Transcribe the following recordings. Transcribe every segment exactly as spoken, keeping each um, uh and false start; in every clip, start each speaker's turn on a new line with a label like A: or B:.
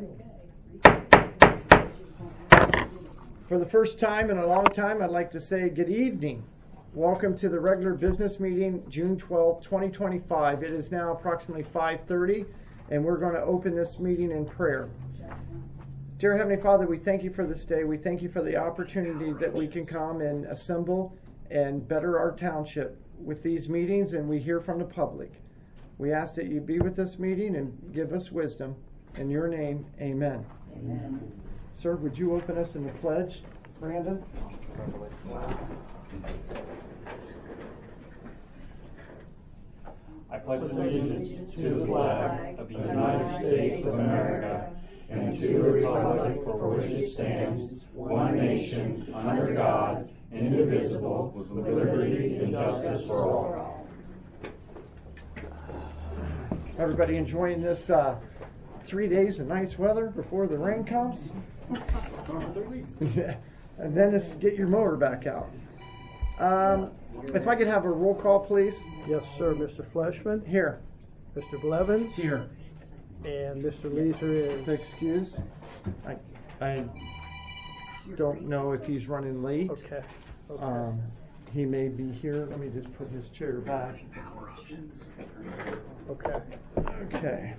A: For the first time in a long time, I'd like to say good evening. Welcome to the regular business meeting, June twelfth, twenty twenty-five. It is now approximately five thirty, and we're going to open this meeting in prayer. Dear Heavenly Father, we thank you for this day. We thank you for the opportunity that we can come and assemble and better our township with these meetings, and we hear from the public. We ask that you be with this meeting and give us wisdom. In your name, amen.
B: Amen.
A: Sir, would you open us in the pledge, Brandon?
C: I pledge allegiance to the flag of the United States of America and to the republic for which it stands, one nation, under God, indivisible, with liberty and justice for all.
A: Everybody enjoying this uh, three days of nice weather before the rain comes? Yeah. And then it's get your mower back out. Um, if I could have a roll call, please.
D: Yes, sir. Mister Fleshman.
A: Here.
D: Mister Blevins.
A: Here.
D: And Mister Leeser is...
A: Is excused. I, I don't know if he's running late.
D: Okay. Okay.
A: Um, he may be here. Let me just put his chair back.
D: Okay.
A: Okay.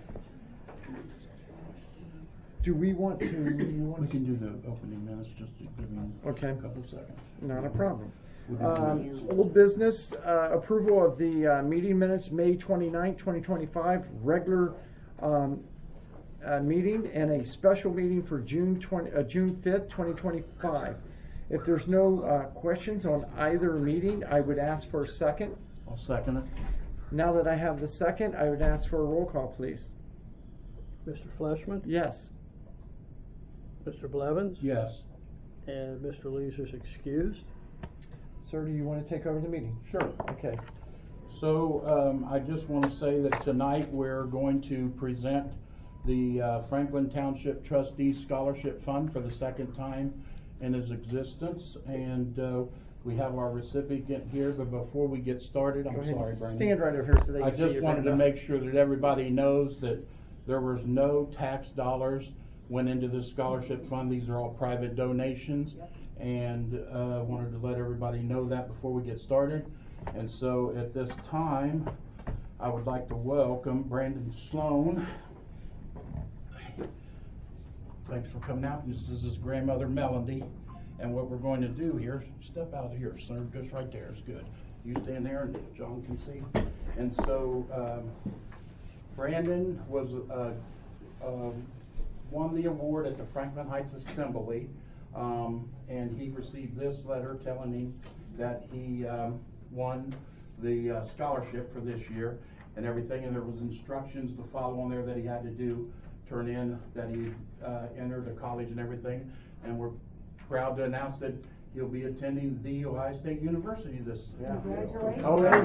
A: Do we want to? Do you want
E: We
A: to
E: can do the opening minutes just to give me
A: Okay.
E: a couple seconds.
A: Not a problem.
E: We'll do
A: Um,
E: minutes.
A: old business, uh, approval of the uh, meeting minutes, May twenty-ninth, twenty twenty-five, regular um, uh, meeting, and a special meeting for June twenty, uh, June fifth, twenty twenty-five. If there's no uh, questions on either meeting, I would ask for a second.
E: I'll second it.
A: Now that I have the second, I would ask for a roll call, please.
D: Mister Fleshman.
A: Yes.
D: Mister Blevins.
E: Yes.
D: And Mister Leeser's excused.
A: Sir, do you want to take over the meeting?
E: Sure.
A: Okay.
E: So um, I just want to say that tonight we're going to present the uh, Franklin Township Trustees Scholarship Fund for the second time in its existence, and uh, we have our recipient here. But before we get started, I'm
A: Go ahead.
E: sorry, Brandon.
A: Stand right over here so they can
E: I
A: see
E: just
A: you.
E: wanted to
A: Brenda.
E: make sure that everybody knows that there was no tax dollars went into this scholarship fund. These are all private donations, and uh, wanted to let everybody know that before we get started. And so at this time, I would like to welcome Brandon Sloan. Thanks for coming out. This is his grandmother, Melody. And what we're going to do here, step out of here, sir, just right there is good. You stand there and John can see. And so um, Brandon was uh, um, won the award at the Franklin Heights Assembly, um, and he received this letter telling him that he um, won the uh, scholarship for this year and everything, and there was instructions to follow on there that he had to do, turn in that he uh, entered a college and everything, and we're proud to announce that he'll be attending the Ohio State University this
A: Yeah.
B: Congratulations.
A: All right.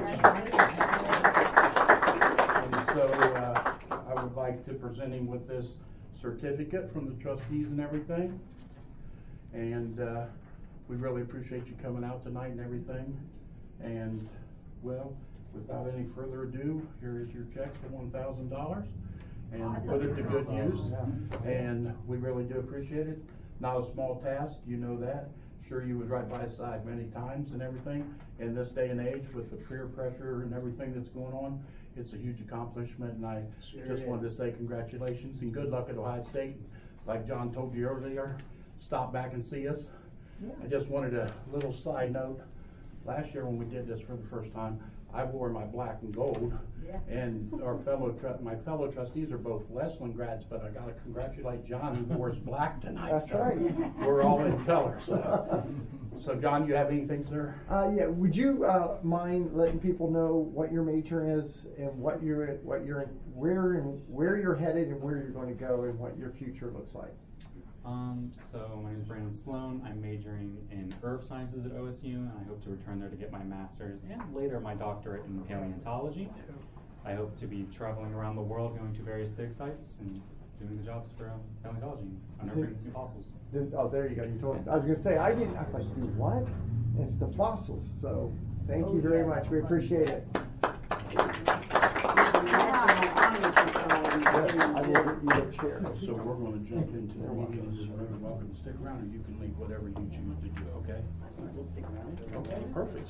E: And so uh, I would like to present him with this certificate from the trustees and everything. And uh, we really appreciate you coming out tonight and everything. And well, without any further ado, here is your check for one thousand dollars. And
B: Awesome.
E: put it to good use. And we really do appreciate it. Not a small task, you know that. Sure, you was right by his side many times and everything. In this day and age with the peer pressure and everything that's going on, it's a huge accomplishment, and I
A: Sure
E: just
A: is.
E: wanted to say congratulations and good luck at Ohio State. Like John told you earlier, stop back and see us.
B: Yeah.
E: I just wanted a little side note. Last year when we did this for the first time, I wore my black and gold,
B: Yeah.
E: and our fellow tru- my fellow trustees are both Westland grads, but I gotta congratulate John, he wore his black tonight.
A: That's
E: so
A: right.
E: We're all in color, so. So John, you have anything, sir?
A: Uh, yeah. Would you uh, mind letting people know what your major is and what you're what you're where and where you're headed and where you're going to go and what your future looks like?
C: Um, so my name is Brandon Sloan. I'm majoring in herb sciences at O S U, and I hope to return there to get my master's and later my doctorate in paleontology. I hope to be traveling around the world, going to various dig sites and doing the jobs for um, paleontology, unearthing new fossils.
A: This, oh, there you go. You told. I was going to say I didn't. I was like, do what? And it's the fossils. So thank you very much. We appreciate it. I will get you a chair.
E: So we're gonna jump into the meeting. You're very welcome to stick around, or you can leave whatever you choose to do, okay?
B: We'll stick around.
E: Okay, perfect.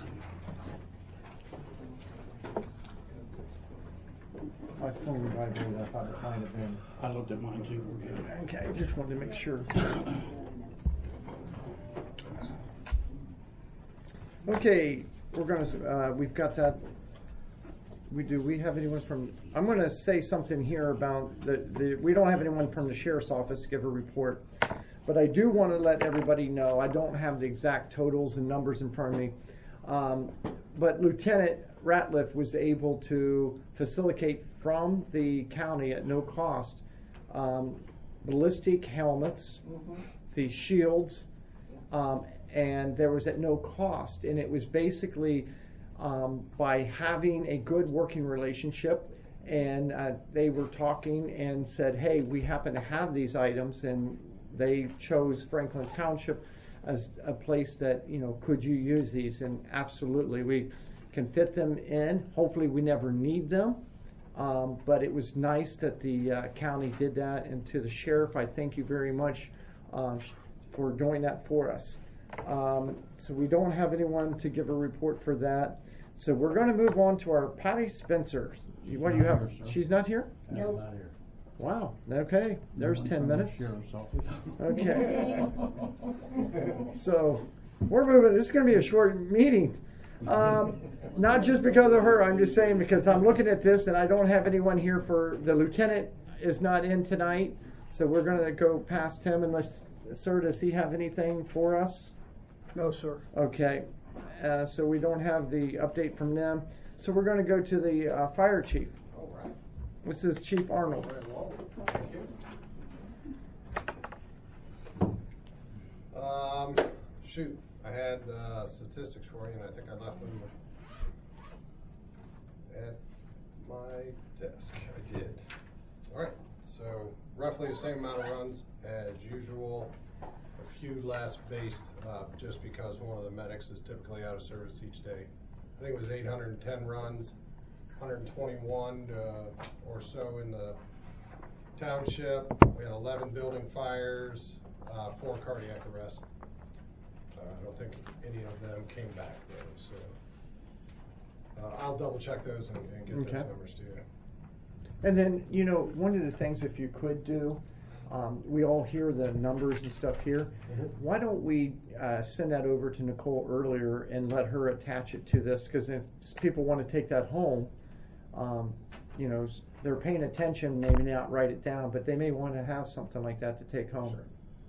A: My phone vibrated, I thought it might have been.
E: I looked at mine too, we're good.
A: Okay, just wanted to make sure. Okay, we're gonna, uh, we've got that. We do, we have anyone from, I'm gonna say something here about the, the, we don't have anyone from the sheriff's office to give a report. But I do wanna let everybody know, I don't have the exact totals and numbers in front of me. Um, but Lieutenant Ratliff was able to facilitate from the county at no cost, um, ballistic helmets, the shields, um, and there was at no cost. And it was basically um, by having a good working relationship, and uh, they were talking and said, hey, we happen to have these items, and they chose Franklin Township as a place that, you know, could you use these? And absolutely, we can fit them in. Hopefully we never need them. Um, but it was nice that the uh, county did that, and to the sheriff, I thank you very much uh, for doing that for us. Um, so we don't have anyone to give a report for that. So we're going to move on to our Patty Spencer. You- What do you have?
E: Not here, sir.
A: She's not here?
E: No, not here.
A: Wow. Okay. There's
E: No one
A: ten
E: from the
A: minutes.
E: sheriff's office.
A: Okay. So we're moving. This is going to be a short meeting. Um, not just because of her. I'm just saying because I'm looking at this and I don't have anyone here for the lieutenant is not in tonight. So we're going to go past him unless, sir, does he have anything for us?
D: No, sir.
A: Okay. Uh, so we don't have the update from them. So we're going to go to the uh, fire chief.
F: All right.
A: This is Chief Arnold.
F: Very well. Thank you. Um, shoot, I had uh, statistics for you, and I think I left them at my desk. I did. All right. So roughly the same amount of runs as usual. A few less based uh, just because one of the medics is typically out of service each day. I think it was eight hundred ten runs. one hundred twenty-one uh, or so in the township. We had eleven building fires, uh, four cardiac arrests. Uh, I don't think any of them came back though, so uh, I'll double check those and, and get
A: Okay.
F: those numbers to you.
A: And then, you know, one of the things if you could do, um, we all hear the numbers and stuff here.
F: Mhm.
A: Why don't we uh, send that over to Nicole earlier and let her attach it to this? Because if people want to take that home, um, you know, s- they're paying attention, they may not write it down, but they may want to have something like that to take home.
F: Sure.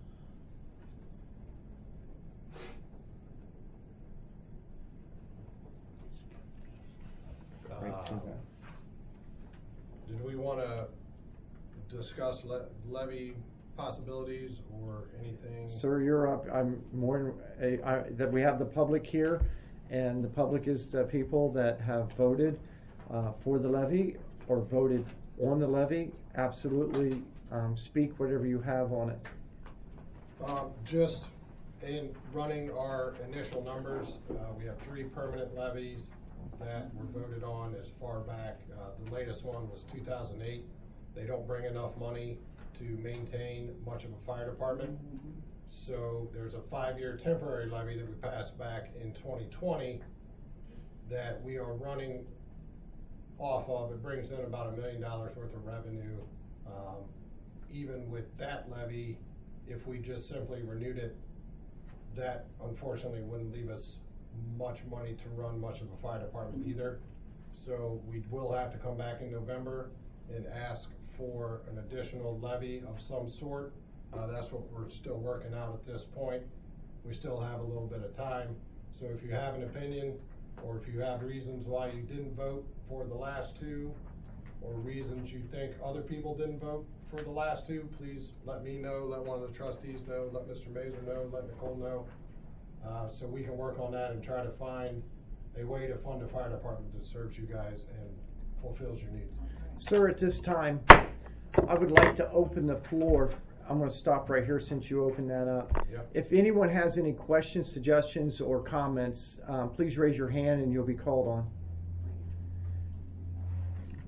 A: Right to
F: Uh,
A: that.
F: Did we want to discuss le- levy possibilities or anything?
A: Sir, you're up. I'm more, than- I- I- that we have the public here, and the public is the people that have voted uh, for the levy or voted on the levy. Absolutely, um, speak whatever you have on it.
F: Um, just in running our initial numbers, uh, we have three permanent levies that were voted on as far back. Uh, the latest one was two thousand eight. They don't bring enough money to maintain much of a fire department. So there's a five-year temporary levy that we passed back in twenty twenty that we are running off of. It brings in about a million dollars worth of revenue. Um, even with that levy, if we just simply renewed it, that unfortunately wouldn't leave us much money to run much of a fire department either. So we will have to come back in November and ask for an additional levy of some sort. Uh, that's what we're still working out at this point. We still have a little bit of time. So if you have an opinion, or if you have reasons why you didn't vote for the last two, or reasons you think other people didn't vote for the last two, please let me know, let one of the trustees know, let Mister Mazur know, let Nicole know. Uh, so we can work on that and try to find a way to fund a fire department that serves you guys and fulfills your needs.
A: Sir, at this time, I would like to open the floor. I'm going to stop right here since you opened that up.
F: Yep.
A: If anyone has any questions, suggestions, or comments, um, please raise your hand and you'll be called on.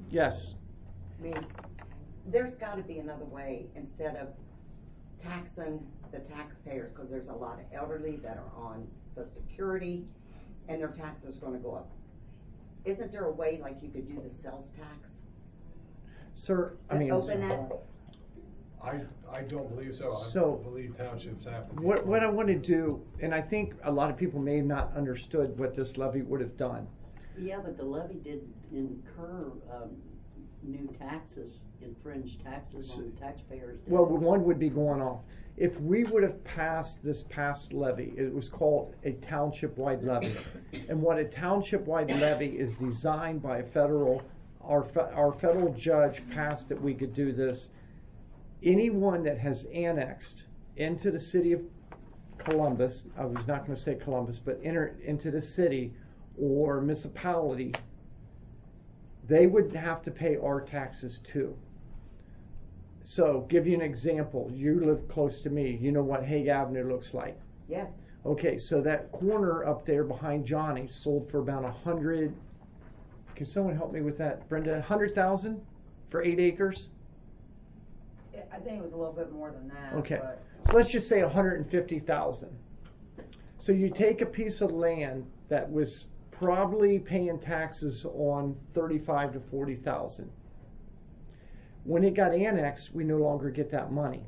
A: Yes.
B: I mean, there's gotta be another way instead of taxing the taxpayers, cause there's a lot of elderly that are on social security and their taxes are gonna go up. Isn't there a way like you could do the sales tax?
A: Sir, I
B: To
A: mean,
B: open that?
F: I, I don't believe so. I
A: So-
F: believe townships have to be.
A: what, what I want to do, and I think a lot of people may have not understood what this levy would have done.
G: Yeah, but the levy did incur, um, new taxes, infringed taxes on the taxpayers. didn't
A: Well,
G: it?
A: one would be going off. If we would have passed this past levy, it was called a township-wide levy. And what a township-wide levy is designed by a federal, our, fe- our federal judge passed that we could do this. Anyone that has annexed into the city of Columbus, I was not gonna say Columbus, but enter into the city or municipality, they would have to pay our taxes too. So, give you an example. You live close to me. You know what Hague Avenue looks like.
B: Yes.
A: Okay, so that corner up there behind Johnny's sold for about a hundred. Can someone help me with that, Brenda? A hundred thousand for eight acres?
H: Yeah, I think it was a little bit more than that.
A: Okay,
H: But
A: so let's just say a hundred and fifty thousand. So you take a piece of land that was probably paying taxes on thirty-five to forty thousand. When it got annexed, we no longer get that money.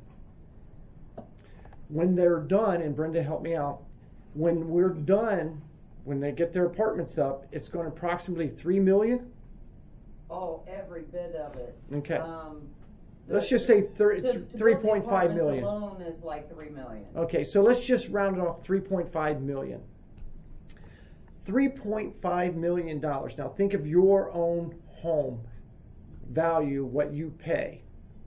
A: When they're done, and Brenda help me out, when we're done, when they get their apartments up, it's going to approximately three million.
H: oh, every bit of it.
A: Okay.
H: Um,
A: Let's
H: the-
A: just say
H: to-
A: thirty,
H: to build the
A: three point five
H: apartments
A: million.
H: Alone is like three million.
A: Okay, so let's just round it off three point five million. three point five million dollars. Now think of your own home value, what you pay.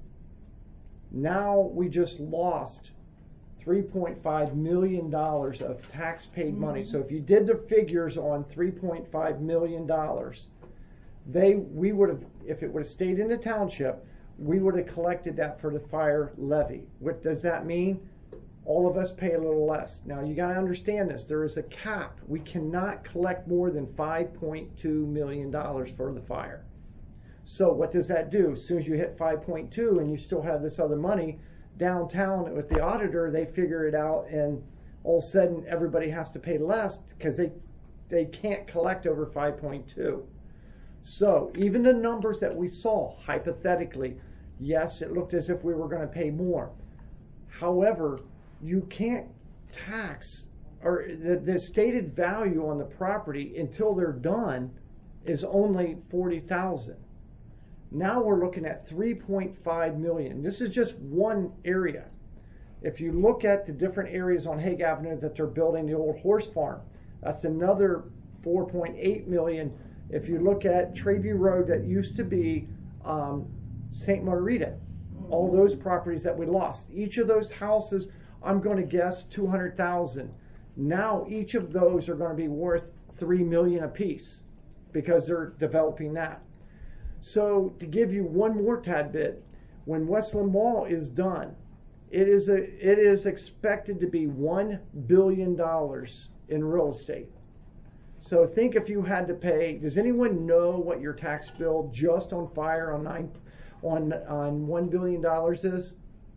A: Now we just lost three point five million dollars of tax paid money. So if you did the figures on three point five million dollars, they we would have, if it would have stayed in the township, we would have collected that for the fire levy. What does that mean? All of us pay a little less. Now you got to understand this. There is a cap. We cannot collect more than five point two million dollars for the fire. So what does that do? As soon as you hit five point two and you still have this other money downtown with the auditor, they figure it out, and all of a sudden everybody has to pay less because they they can't collect over five point two. So even the numbers that we saw, hypothetically, yes, it looked as if we were going to pay more. However, you can't tax, or the, the stated value on the property until they're done is only forty thousand. Now we're looking at three point five million. This is just one area. If you look at the different areas on Hague Avenue that they're building, the old horse farm, that's another four point eight million. If you look at Tradeview Road that used to be um, Saint Margarita, all those properties that we lost, each of those houses, I'm going to guess two hundred thousand. Now each of those are going to be worth three million apiece because they're developing that. So to give you one more tad bit, when Westland Mall is done, it is a it is expected to be one billion dollars in real estate. So think if you had to pay. Does anyone know what your tax bill just on fire on nine on on one billion dollars is?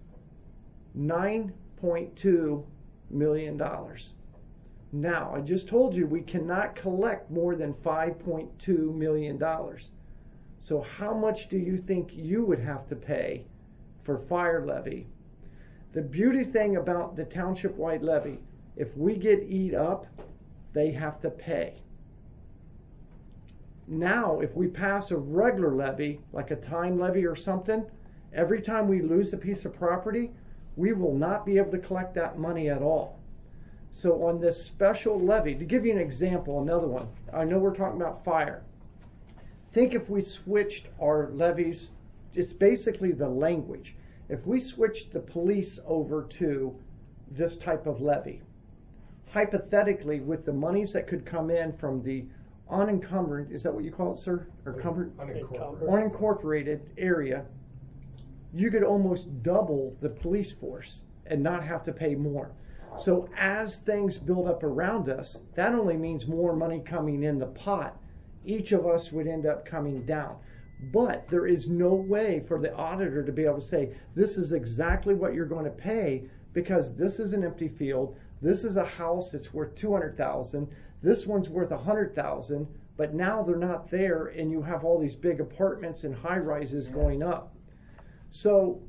A: Nine point two million dollars. Now I just told you we cannot collect more than five point two million dollars. So how much do you think you would have to pay for fire levy? The beauty thing about the township-wide levy, if we get eat up, they have to pay. Now, if we pass a regular levy, like a time levy or something, every time we lose a piece of property, we will not be able to collect that money at all. So on this special levy, to give you an example, another one, I know we're talking about fire. Think if we switched our levies, it's basically the language. If we switched the police over to this type of levy, hypothetically, with the monies that could come in from the unencumbered, is that what you call it, sir? Or cumbered?
F: Unincorporated.
A: Unincorporated area, you could almost double the police force and not have to pay more. So as things build up around us, that only means more money coming in the pot. Each of us would end up coming down. But there is no way for the auditor to be able to say, this is exactly what you're going to pay, because this is an empty field. This is a house that's worth two hundred thousand. This one's worth one hundred thousand, but now they're not there, and you have all these big apartments and high rises
H: Yes.
A: going up. So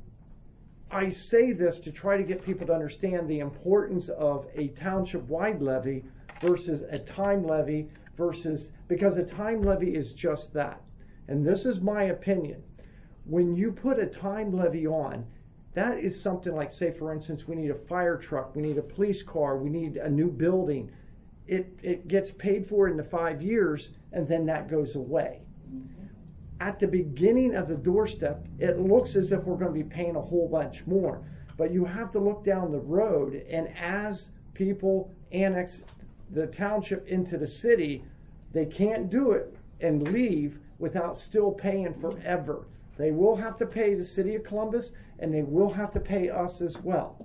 A: I say this to try to get people to understand the importance of a township-wide levy versus a time levy versus, because a time levy is just that. And this is my opinion. When you put a time levy on, that is something like, say, for instance, we need a fire truck, we need a police car, we need a new building. It, it gets paid for in the five years, and then that goes away.
H: Mm-hmm.
A: At the beginning of the doorstep, it looks as if we're going to be paying a whole bunch more. But you have to look down the road, and as people annex the township into the city, they can't do it and leave without still paying forever. They will have to pay the city of Columbus, and they will have to pay us as well.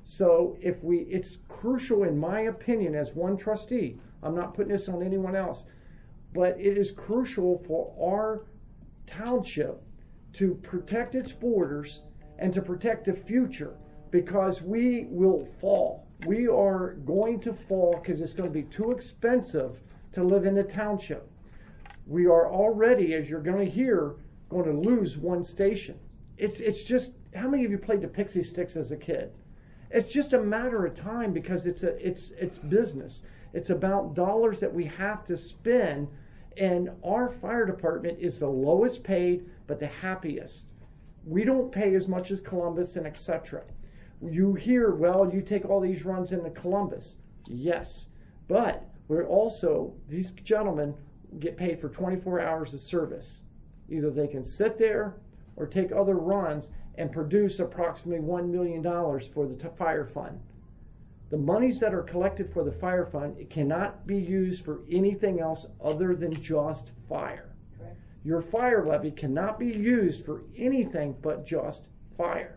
A: So if we, it's crucial in my opinion as one trustee, I'm not putting this on anyone else, but it is crucial for our township to protect its borders and to protect the future, because we will fall. We are going to fall because it's going to be too expensive to live in the township. We are already, as you're going to hear, going to lose one station. It's it's just, how many of you played the Pixie Sticks as a kid? It's just a matter of time, because it's a it's it's business. It's about dollars that we have to spend, and our fire department is the lowest paid but the happiest. We don't pay as much as Columbus and et cetera. You hear, well, you take all these runs into Columbus. Yes, but we're also, these gentlemen get paid for twenty-four hours of service. Either they can sit there or take other runs and produce approximately one million dollars for the t- fire fund. The monies that are collected for the fire fund, it cannot be used for anything else other than just fire.
H: Correct.
A: Your fire levy cannot be used for anything but just fire.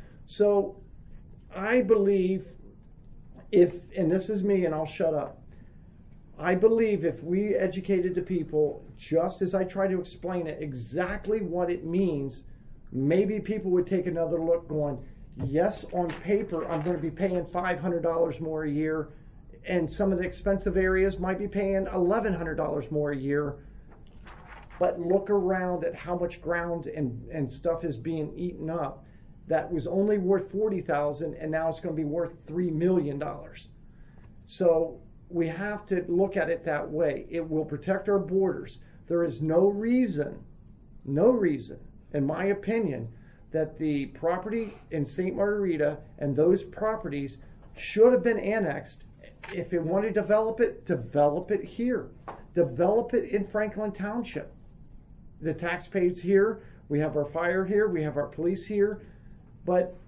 A: So I believe if, and this is me and I'll shut up, I believe if we educated the people, just as I try to explain it, exactly what it means, maybe people would take another look going, yes, on paper, I'm going to be paying five hundred dollars more a year, and some of the expensive areas might be paying eleven hundred dollars more a year, but look around at how much ground and, and stuff is being eaten up that was only worth forty thousand dollars, and now it's going to be worth three million dollars. So we have to look at it that way. It will protect our borders. There is no reason, no reason, in my opinion, that the property in Saint Margarita and those properties should have been annexed. If it wanted to develop it, develop it here. Develop it in Franklin Township. The taxpayers here, we have our fire here, we have our police here, but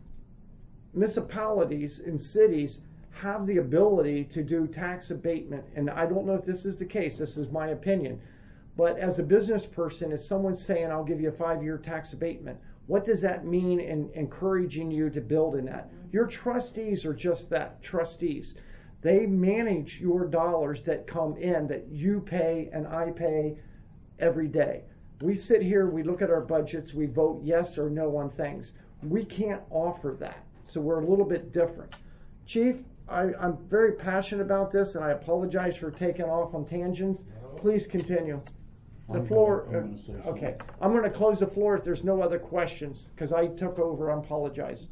A: municipalities and cities have the ability to do tax abatement. And I don't know if this is the case, this is my opinion. But as a business person, if someone's saying, I'll give you a five-year tax abatement, what does that mean in encouraging you to build in that? Your trustees are just that, trustees. They manage your dollars that come in, that you pay and I pay every day. We sit here, we look at our budgets, we vote yes or no on things. We can't offer that, so we're a little bit different. Chief, I, I'm very passionate about this, and I apologize for taking off on tangents. Please continue. The
E: I'm
A: floor,
E: gonna- I'm gonna say something.
A: okay. I'm going to close the floor if there's no other questions, because I took over, I apologize.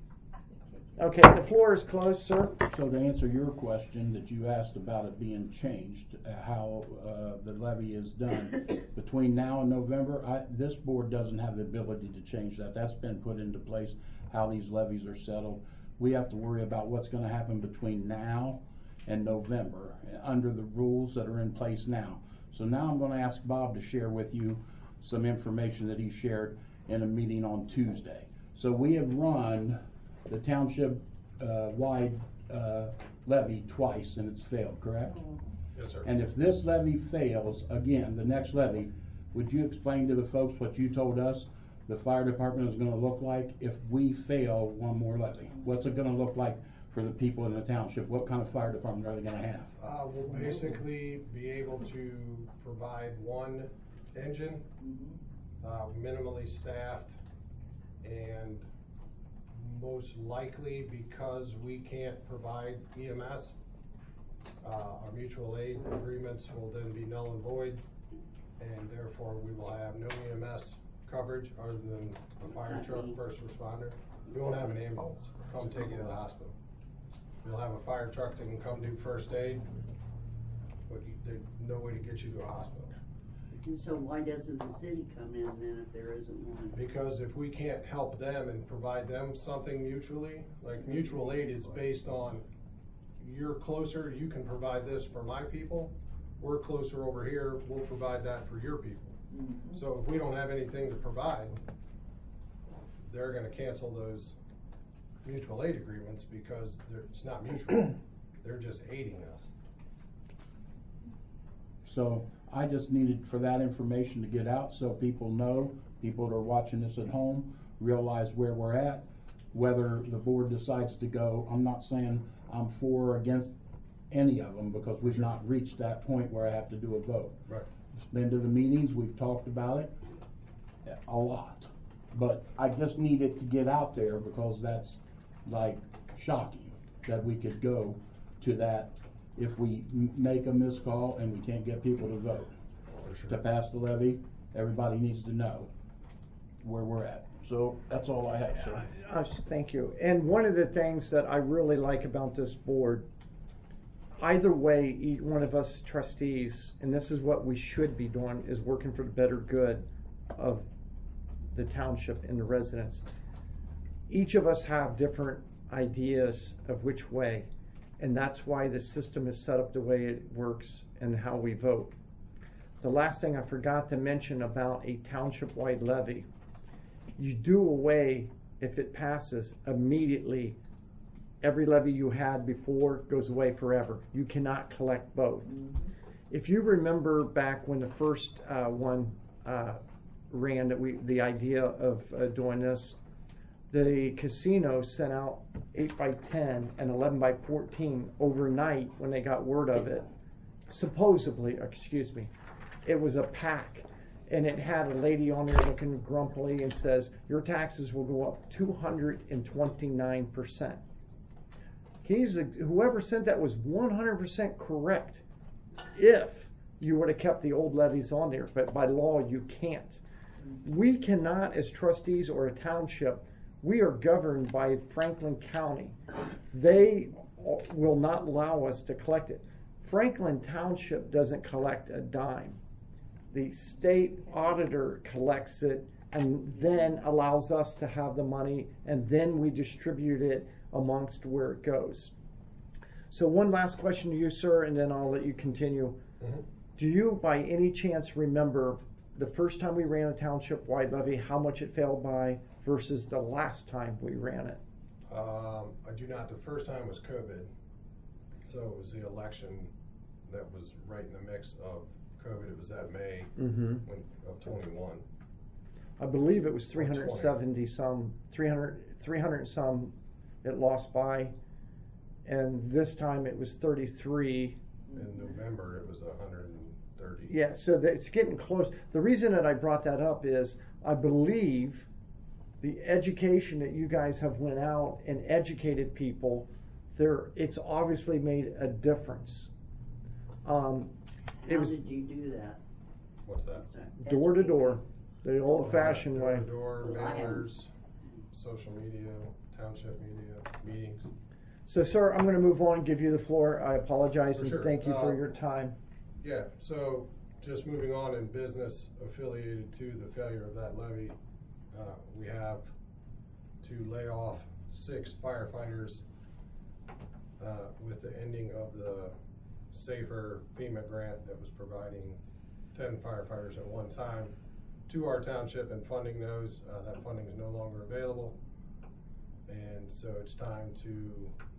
A: Okay, the floor is closed, sir.
E: So to answer your question that you asked about it being changed, uh, how uh, the levy is done, between now and November, I, this board doesn't have the ability to change that. That's been put into place, how these levies are settled. We have to worry about what's going to happen between now and November uh, under the rules that are in place now. So now I'm going to ask Bob to share with you some information that he shared in a meeting on Tuesday. So we have run the township uh, wide uh, levy twice and it's failed, correct?
F: Yes, sir.
E: And if this levy fails, again, the next levy, would you explain to the folks what you told us the fire department is going to look like if we fail one more levy? What's it going to look like for the people in the township? What kind of fire department are they going to have?
F: Uh, we'll basically be able to provide one engine uh, minimally staffed, and most likely because we can't provide E M S, uh, our mutual aid agreements will then be null and void, and therefore we will have no E M S coverage other than a fire truck, first responder. We won't have an ambulance come take you to the hospital. You'll have a fire truck that can come do first aid, but you, there's no way to get you to a hospital.
G: And so why doesn't the city come in then if there isn't one?
F: Because if we can't help them and provide them something mutually, like mutual aid is based on, you're closer, you can provide this for my people, we're closer over here, we'll provide that for your people.
G: Mhm.
F: So if we don't have anything to provide, they're gonna cancel those mutual aid agreements because they're, it's not mutual, they're just aiding us.
E: So I just needed for that information to get out so people know, people that are watching this at home, realize where we're at, whether the board decides to go. I'm not saying I'm for or against any of them because we've not reached that point where I have to do a vote.
F: Right.
E: Been to the meetings, we've talked about it a lot, but I just need it to get out there because that's like shocking that we could go to that if we m- make a missed call and we can't get people to vote.
F: For sure.
E: To pass the levy, everybody needs to know where we're at. So that's all I have, sir.
A: Uh, Thank you. And one of the things that I really like about this board, either way, each one of us trustees, and this is what we should be doing, is working for the better good of the township and the residents. Each of us have different ideas of which way, and that's why the system is set up the way it works and how we vote. The last thing I forgot to mention about a township-wide levy, you do away, if it passes, immediately, every levy you had before goes away forever. You cannot collect both. If you remember back when the first uh, one uh, ran, that we the idea of uh, doing this, the casino sent out eight by ten and eleven by fourteen overnight when they got word of it. Supposedly, excuse me, it was a pack, and it had a lady on there looking grumpily and says, your taxes will go up two hundred twenty-nine percent. He's a, whoever sent that was one hundred percent correct if you would have kept the old levies on there, but by law you can't. We cannot, as trustees or a township, we are governed by Franklin County. They will not allow us to collect it. Franklin Township doesn't collect a dime. The state auditor collects it and then allows us to have the money, and then we distribute it amongst where it goes. So one last question to you, sir, and then I'll let you continue.
F: Mm-hmm.
A: Do you by any chance remember the first time we ran a township-wide levy, how much it failed by versus the last time we ran it?
F: Um, I do not. The first time was COVID. So it was the election that was right in the mix of COVID. It was that May
A: Mm-hmm.
F: when, of twenty-one.
A: I believe it was three hundred seventy some, three hundred, three hundred some it lost by. And this time it was thirty-three.
F: In November, it was one hundred thirty.
A: Yeah, so that it's getting close. The reason that I brought that up is I believe the education that you guys have went out and educated people, there it's obviously made a difference. Um, it
G: How
A: was
G: did you do that?
F: What's that?
A: door to door, the old fashioned
F: Door
A: way.
F: to door,
G: Well, I have-
F: mailers, social media, township media, meetings.
A: So, sir, I'm going to move on and give you the floor. I apologize
F: For
A: and
F: sure.
A: thank you for
F: Uh,
A: your time.
F: Yeah, so just moving on in business affiliated to the failure of that levy, uh, we have to lay off six firefighters uh, with the ending of the SAFER FEMA grant that was providing ten firefighters at one time to our township and funding those. Uh, that funding is no longer available. And so it's time to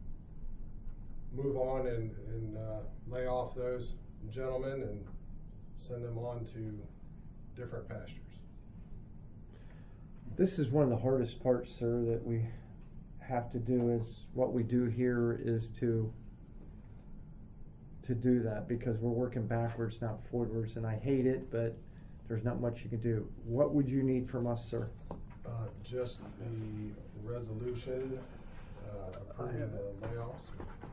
F: move on and, and uh, lay off those gentlemen and send them on to different pastures.
A: This is one of the hardest parts, sir, that we have to do. Is what we do here is to to do that because we're working backwards, not forwards, and I hate it, but there's not much you can do. What would you need from us, sir?
F: Uh, just the resolution, uh, approving
D: have
F: the layoffs.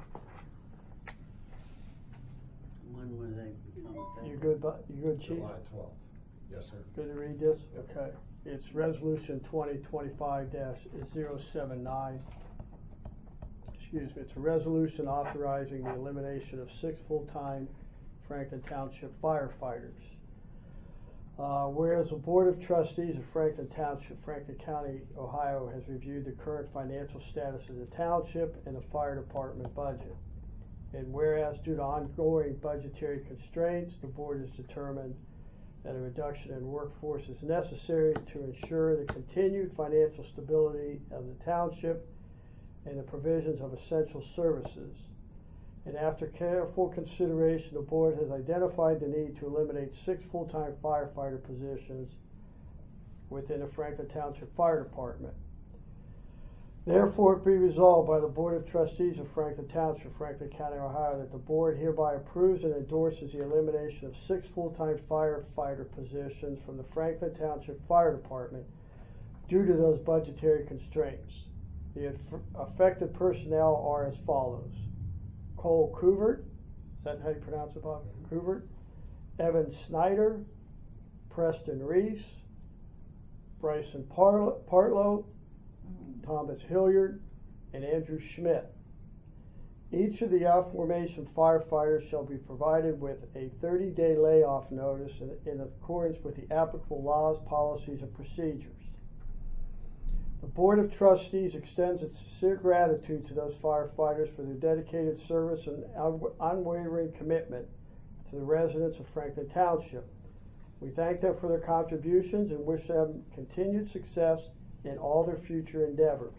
G: When will they become effective?
D: You good, bu- you good, chief?
F: July twelfth. Yes, sir.
D: Good to read this?
F: Yep.
D: Okay. It's resolution twenty twenty-five dash zero seven nine. Excuse me, it's a resolution authorizing the elimination of six full-time Franklin Township firefighters. Uh, whereas the Board of Trustees of Franklin Township, Franklin County, Ohio has reviewed the current financial status of the township and the fire department budget. And whereas due to ongoing budgetary constraints, the board has determined that a reduction in workforce is necessary to ensure the continued financial stability of the township and the provisions of essential services. And after careful consideration, the board has identified the need to eliminate six full-time firefighter positions within the Franklin Township Fire Department. Therefore, it be resolved by the Board of Trustees of Franklin Township, Franklin County, Ohio, that the board hereby approves and endorses the elimination of six full-time firefighter positions from the Franklin Township Fire Department due to those budgetary constraints. The aff- affected personnel are as follows: Cole Couvert, is that how you pronounce it, Bob? Couvert, Evan Snyder, Preston Reese, Bryson Parlo- Partlow, Thomas Hilliard, and Andrew Schmidt. Each of the aforementioned firefighters shall be provided with a thirty-day layoff notice in, in accordance with the applicable laws, policies, and procedures. The Board of Trustees extends its sincere gratitude to those firefighters for their dedicated service and un- unwavering commitment to the residents of Franklin Township. We thank them for their contributions and wish them continued success in all their future endeavors.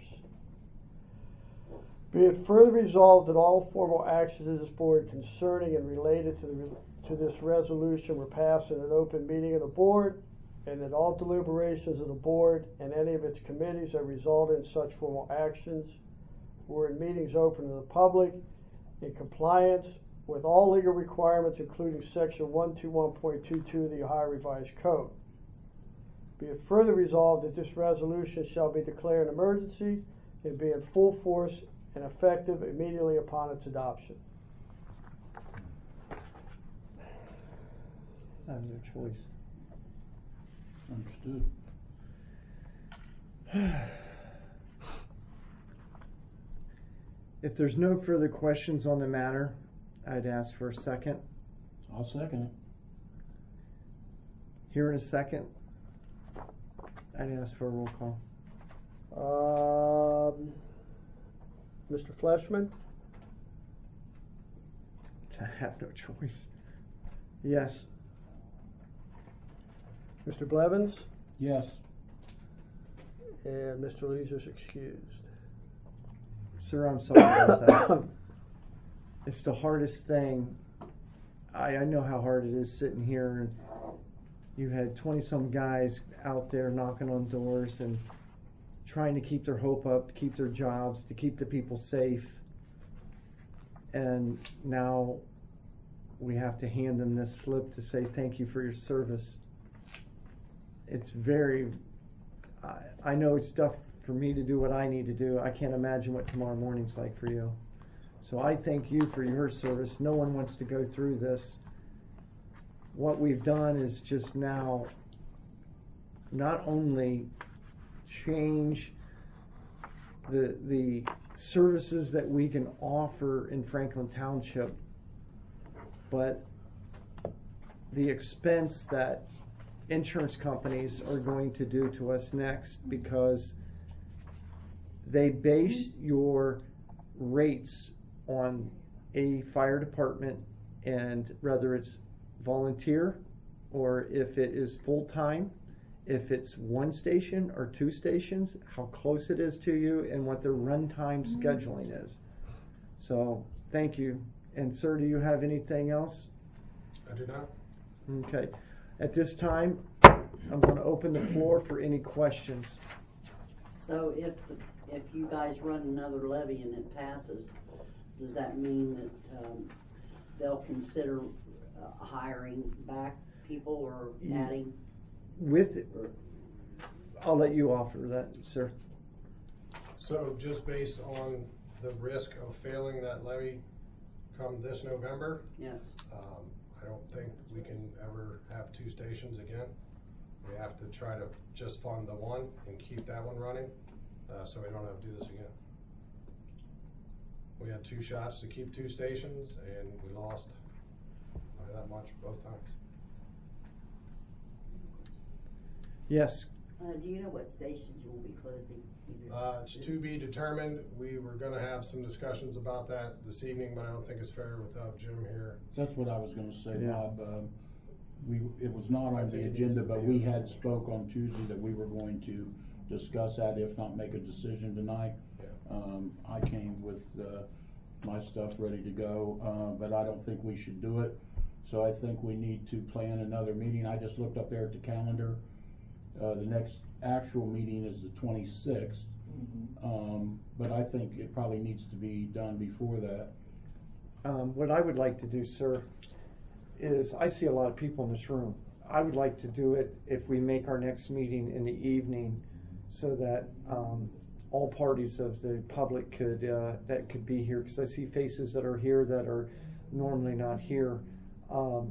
D: Be it further resolved that all formal actions of this board concerning and related to, the, to this resolution were passed in an open meeting of the board, and that all deliberations of the board and any of its committees that resulted in such formal actions were in meetings open to the public in compliance with all legal requirements, including section one twenty-one point two two of the Ohio Revised Code. Be it further resolved that this resolution shall be declared an emergency and be in full force and effective immediately upon its adoption.
A: I have no choice.
E: Understood.
A: If there's no further questions on the matter, I'd ask for a second.
E: I'll second it.
A: Here in a second, I'd ask for a roll call.
D: Um, Mister Fleshman,
A: I have no choice. Yes.
D: Mister Blevins,
E: Yes.
D: and Mister Leeser's excused.
A: Sir, I'm sorry about that. It's the hardest thing. I, I know how hard it is sitting here, and you had twenty-some guys out there knocking on doors and trying to keep their hope up, to keep their jobs, to keep the people safe. And now we have to hand them this slip to say thank you for your service. It's very, I, I know it's tough for me to do what I need to do. I can't imagine what tomorrow morning's like for you. So I thank you for your service. No one wants to go through this. What we've done is just now not only change the the services that we can offer in Franklin Township, but the expense that insurance companies are going to do to us next, because they base your rates on a fire department, and whether it's volunteer or if it is full-time, if it's one station or two stations, how close it is to you, and what the runtime mm-hmm. scheduling is. So thank you. And sir, do you have anything else?
F: I do not.
A: Okay. At this time, I'm going to open the floor for any questions.
G: So if, the- if you guys run another levy and it passes, does that mean that, um, they'll consider uh, hiring back people or
A: Yeah.
G: adding?
A: with, I'll let you offer that, sir.
F: So just based on the risk of failing that levy come this November,
G: Yes.
F: um, I don't think we can ever have two stations again. We have to try to just fund the one and keep that one running, uh, so we don't have to do this again. We had two shots to keep two stations and we lost by that much both times.
A: Yes,
I: Uh, do you know what stations you will be closing? Either
F: Uh, it's to be determined. We were gonna have some discussions about that this evening, but I don't think it's fair without Jim here.
E: That's what I was gonna say,
A: Yeah.
E: Bob. Um, we, it was not
F: I
E: on
F: think
E: the
F: it needs
E: agenda,
F: to
E: but
F: be
E: we
F: on.
E: had spoke on Tuesday that we were going to discuss that, if not make a decision tonight.
F: Yeah.
E: Um, I came with, uh, my stuff ready to go, uh, but I don't think we should do it. So I think we need to plan another meeting. I just looked up there at the calendar. Uh, the next actual meeting is the twenty-sixth. Um, but I think it probably needs to be done before that.
A: um, what I would like to do, sir, is, I see a lot of people in this room. I would like to do it if we make our next meeting in the evening, so that, um, all parties of the public could, uh, that could be here, because I see faces that are here that are normally not here. Um,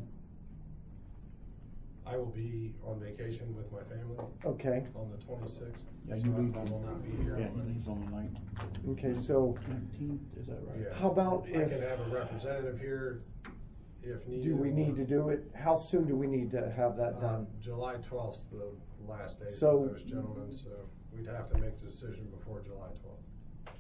F: I will be on vacation with my family
A: okay,
F: on the twenty-sixth.
E: Yeah, you leave
F: I
E: on-
F: will not be here.
E: Yeah,
F: on
E: he
F: the-
E: leaves on the ninth.
A: okay, so,
E: Nineteenth, is that right?
F: Yeah.
A: how about
F: I
A: if?
F: can have a representative here if needed.
A: Do we need to do it? How soon do we need to have that
F: Uh,
A: done?
F: July twelfth's the last day
A: So-
F: for those gentlemen, so we'd have to make a decision before July twelfth.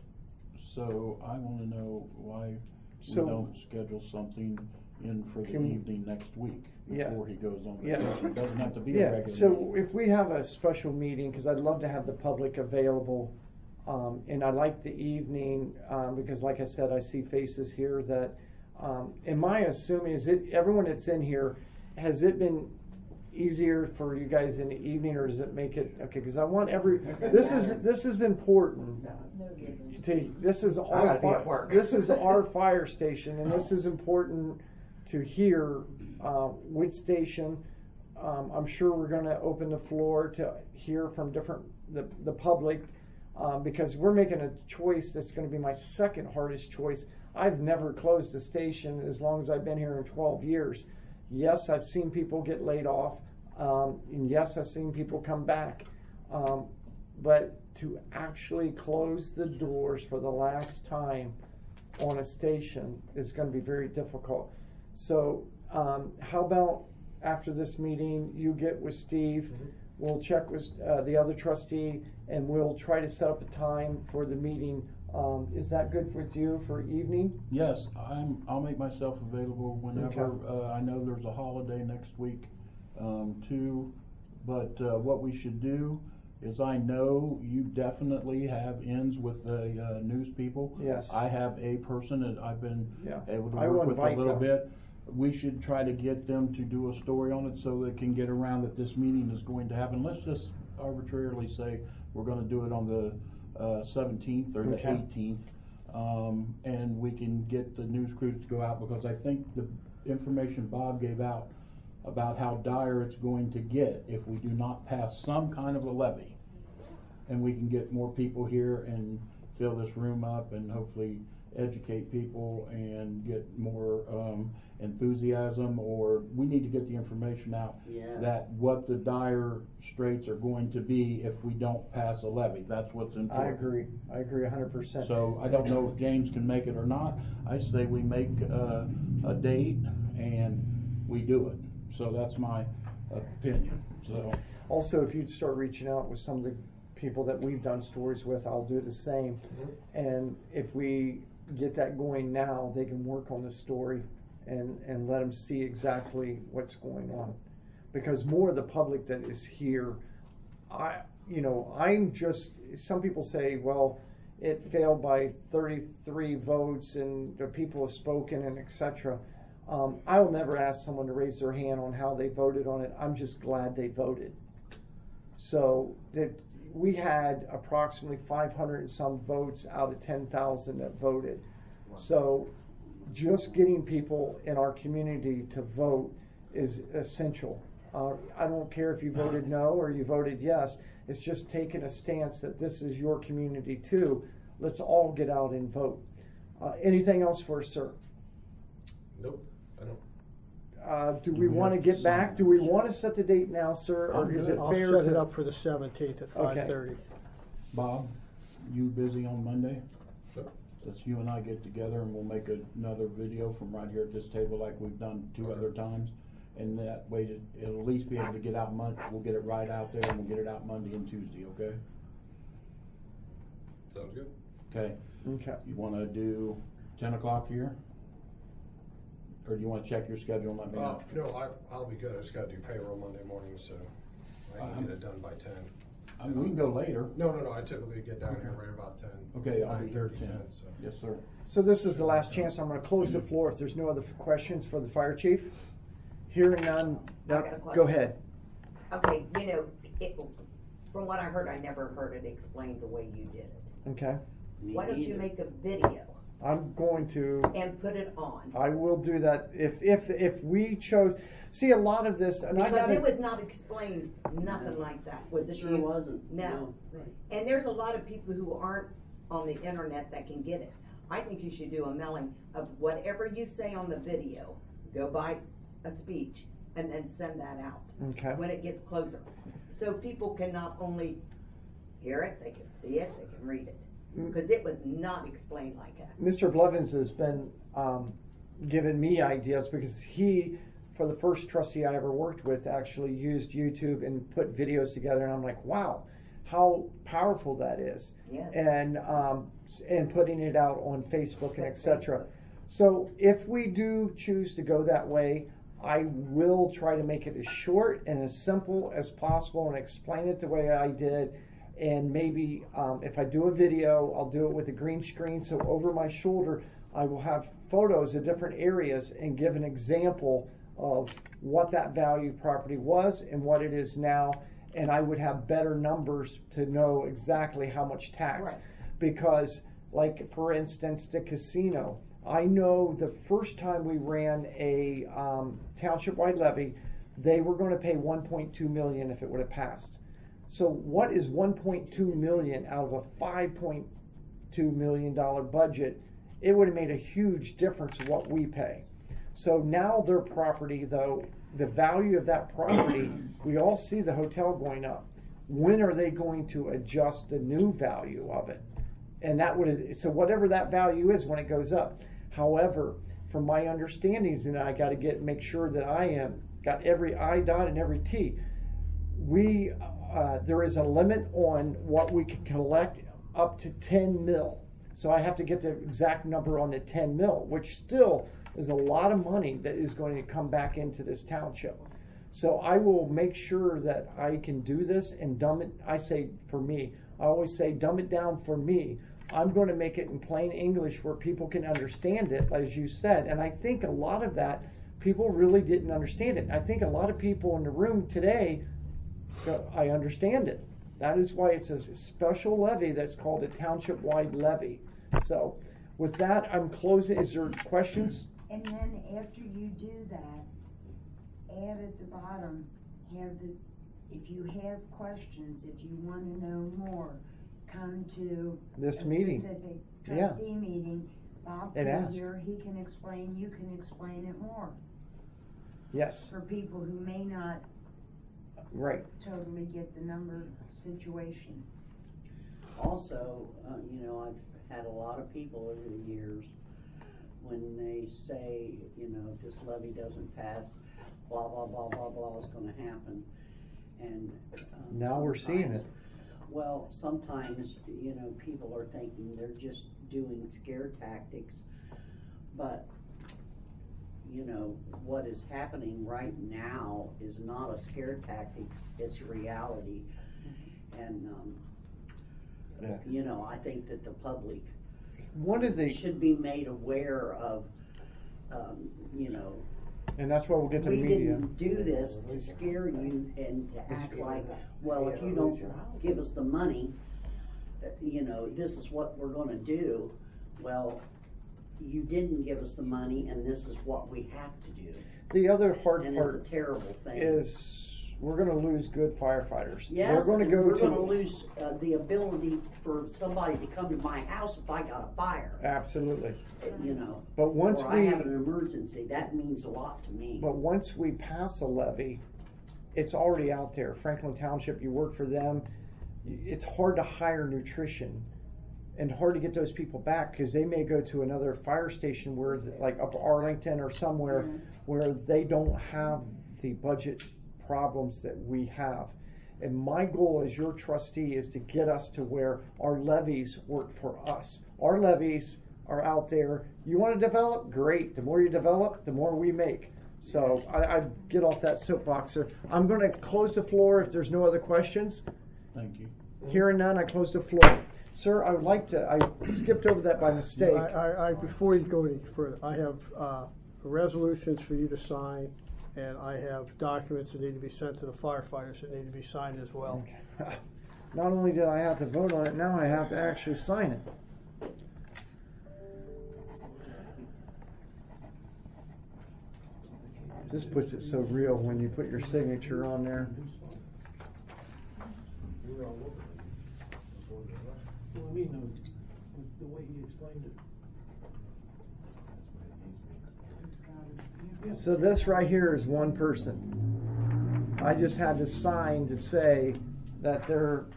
E: So I wanna know why we
A: So-
E: don't schedule something in for the
A: Can-
E: evening next week
A: Yeah.
E: before he goes on
A: Yes.
E: vacation. It doesn't have to be a
A: Yeah,
E: regular
A: so
E: meeting.
A: if we have a special meeting, because I'd love to have the public available, um, and I like the evening, um, because like I said, I see faces here that, um, am I assuming, is it, everyone that's in here, has it been easier for you guys in the evening, or does it make it, okay, because I want every, this is, this is important.
H: No given.
A: To, this is
B: I
A: our,
B: gotta be at
A: fi-
B: work.
A: this is our fire station, and this is important to hear, uh, which station. Um, I'm sure we're gonna open the floor to hear from different, the, the public, um, because we're making a choice that's gonna be my second hardest choice. I've never closed a station as long as I've been here in twelve years. Yes, I've seen people get laid off, um, and yes, I've seen people come back. Um, but to actually close the doors for the last time on a station is gonna be very difficult. So, um, how about after this meeting, you get with Steve, we'll check with, uh, the other trustee, and we'll try to set up a time for the meeting. Um, is that good with you for evening?
E: Yes, I'm, I'll make myself available whenever,
A: Okay.
E: uh, I know there's a holiday next week, um, too. But, uh, what we should do is, I know you definitely have ends with the, uh, news people.
A: Yes.
E: I have a person that I've been
A: Yeah.
E: able to
A: I will
E: work with a
A: invite
E: little
A: them.
E: bit. We should try to get them to do a story on it so they can get around that this meeting is going to happen. Let's just arbitrarily say we're gonna do it on the, uh, seventeenth or the
A: Okay.
E: eighteenth. Um, and we can get the news crews to go out, because I think the information Bob gave out about how dire it's going to get if we do not pass some kind of a levy. And we can get more people here and fill this room up and hopefully educate people and get more, um, enthusiasm, or we need to get the information out
G: Yeah.
E: that what the dire straits are going to be if we don't pass a levy. That's what's important.
A: I agree, I agree a hundred percent.
E: So I don't know if James can make it or not. I say we make a, a date and we do it. So that's my opinion, so.
A: Also, if you'd start reaching out with some of the people that we've done stories with, I'll do the same. And if we get that going now, they can work on the story and, and let them see exactly what's going on. Because more of the public that is here, I, you know, I'm just, some people say, well, it failed by thirty-three votes and the people have spoken and et cetera. Um, I will never ask someone to raise their hand on how they voted on it. I'm just glad they voted. So that we had approximately five hundred and some votes out of ten thousand that voted. So just getting people in our community to vote is essential. Uh, I don't care if you voted no or you voted yes. It's just taking a stance that this is your community too. Let's all get out and vote. Uh, anything else for us, sir?
F: Nope, I don't.
A: Uh, do
E: Do
A: we
E: we
A: want to
E: have to
A: get back?
E: sign
A: Do we want to set the date now, sir, or
E: I'm
A: is
E: good.
A: it
D: I'll
A: fair
D: set it
A: to?
D: up for the seventeenth at
A: Okay.
D: five thirty.
E: Bob, you busy on Monday?
F: Sure.
E: Let's you and I get together and we'll make another video from right here at this table like we've done two other times. And that way it- it'll at least be able to get out Mon, we'll get it right out there and we'll get it out Monday and Tuesday, okay?
F: Sounds good.
E: Okay,
A: Okay.
E: you wanna do ten o'clock here? Or do you wanna check your schedule and let me
F: Uh,
E: know?
F: no, I, I'll be good. I just gotta do payroll Monday morning, so I can
E: Um,
F: get it done by ten.
E: I mean, we can go later.
F: No, no, no, I typically get down here right about ten.
E: Okay, I'll be here at
F: nine thirty,
E: ten.
F: so.
E: Yes, sir.
A: So this is the last chance. I'm going to close the floor if there's no other f- questions for the fire chief. Hearing none,
B: I got a
A: go
B: question.
A: ahead.
B: Okay, you know, it, from what I heard, I never heard it explained the way you did it.
A: Okay.
G: Me
B: Why don't you
G: neither.
B: make a video
A: I'm going to,
B: and put it on?
A: I will do that if, if, if we chose, see a lot of this, and I
B: Because
A: gotta.
B: it was not explained, nothing like that, was it
G: Sure
B: you?
G: wasn't,
B: No. And there's a lot of people who aren't on the internet that can get it. I think you should do a mailing of whatever you say on the video, go by a speech, and then send that out.
A: Okay.
B: When it gets closer. So people can not only hear it, they can see it, they can read it.
A: Mm.
B: Because it was not explained like that.
A: Mister Blevins has been um, giving me ideas because he, for the first trustee I ever worked with, actually used YouTube and put videos together, and I'm like, wow, how powerful that is.
B: Yes.
A: And um, and putting it out on Facebook and et cetera.
B: Facebook.
A: So if we do choose to go that way, I will try to make it as short and as simple as possible and explain it the way I did. And maybe um, if I do a video, I'll do it with a green screen. So over my shoulder, I will have photos of different areas and give an example of what that value property was and what it is now. And I would have better numbers to know exactly how much tax.
B: Right.
A: Because, like, for instance, the casino, I know the first time we ran a um, township-wide levy, they were going to pay one point two million dollars if it would have passed. So what is one point two million dollars out of a five point two million dollars budget? It would have made a huge difference in what we pay. So now their property, though, the value of that property, we all see the hotel going up. When are they going to adjust the new value of it? And that would, so whatever that value is when it goes up. However, from my understandings, and I got to get make sure that I am got every I dot and every T. We uh, there is a limit on what we can collect up to ten mil. So I have to get the exact number on the ten mil, which still is a lot of money that is going to come back into this township. So I will make sure that I can do this and dumb it. I say for me, I always say dumb it down for me. I'm going to make it in plain English where people can understand it, as you said. And I think a lot of that, people really didn't understand it. I think a lot of people in the room today, go, I understand it. That is why it's a special levy that's called a township-wide levy. So with that, I'm closing. Is there questions?
J: And then after you do that, add at the bottom, have the, if you have questions, if you wanna know more, come to
A: This
J: a
A: meeting.
J: specific
A: Yeah.
J: trustee meeting. Bob
A: And
J: can
A: ask.
J: hear, he can explain, you can explain it more,
A: Yes,
J: for people who may not
A: right.
J: totally get the number situation.
G: Also, uh, you know, I've had a lot of people over the years, when they say, you know, if this levy doesn't pass, blah, blah, blah, blah, blah is gonna happen. And, um,
A: Now we're seeing
G: sometimes-
A: it.
G: Well, sometimes, you know, people are thinking they're just doing scare tactics, but, you know, what is happening right now is not a scare tactics, it's reality. And, um,
A: Yeah.
G: you know, I think that the public
A: One of the,
G: should be made aware of, um, you know,
A: and that's why we'll get to the
G: we
A: media.
G: didn't do this to scare you and to act like, well, if you don't give us the money, uh, you know, this is what we're gonna do. Well, you didn't give us the money and this is what we have to do.
A: The other hard
G: And
A: part
G: it's a terrible thing.
A: is we're gonna lose good firefighters.
G: Yes,
A: We're gonna
G: and
A: go
G: we're
A: to.
G: gonna lose, uh, the ability for somebody to come to my house if I got a fire,
A: Absolutely.
G: you know.
A: But once
G: Or I
A: we,
G: have an emergency, that means a lot to me.
A: but once we pass a levy, it's already out there. Franklin Township, you work for them. It's hard to hire nutrition and hard to get those people back because they may go to another fire station where, like up Arlington or somewhere,
G: Mhm.
A: where they don't have the budget problems that we have. And my goal as your trustee is to get us to where our levies work for us. Our levies are out there. You want to develop? Great. The more you develop, the more we make. So I, I get off that soapbox. So I'm going to close the floor if there's no other questions.
E: Thank you.
A: Hearing none, I close the floor. Sir, I would like to, I skipped over that by mistake.
D: I, I, I, before you go any further, I have, uh, resolutions for you to sign, and I have documents that need to be sent to the firefighters that need to be signed as well.
A: Not only did I have to vote on it, now I have to actually sign it. This puts it so real when you put your signature on there.
K: Well, I mean, uh, the way he explained it.
A: So this right here is one person. I just had to sign to say that they're.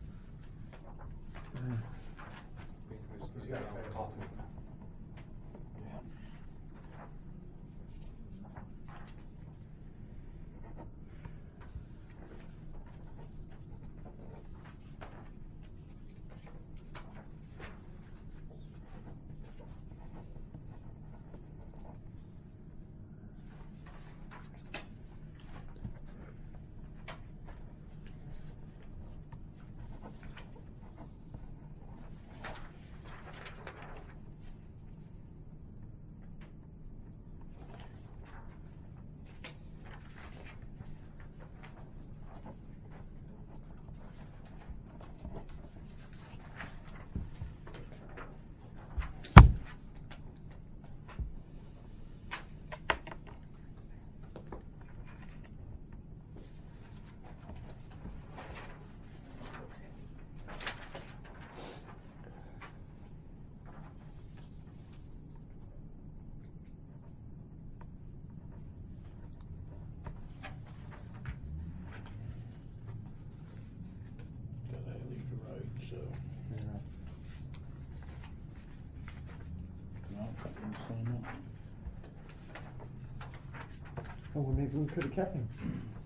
A: Oh, well, maybe we could have kept him.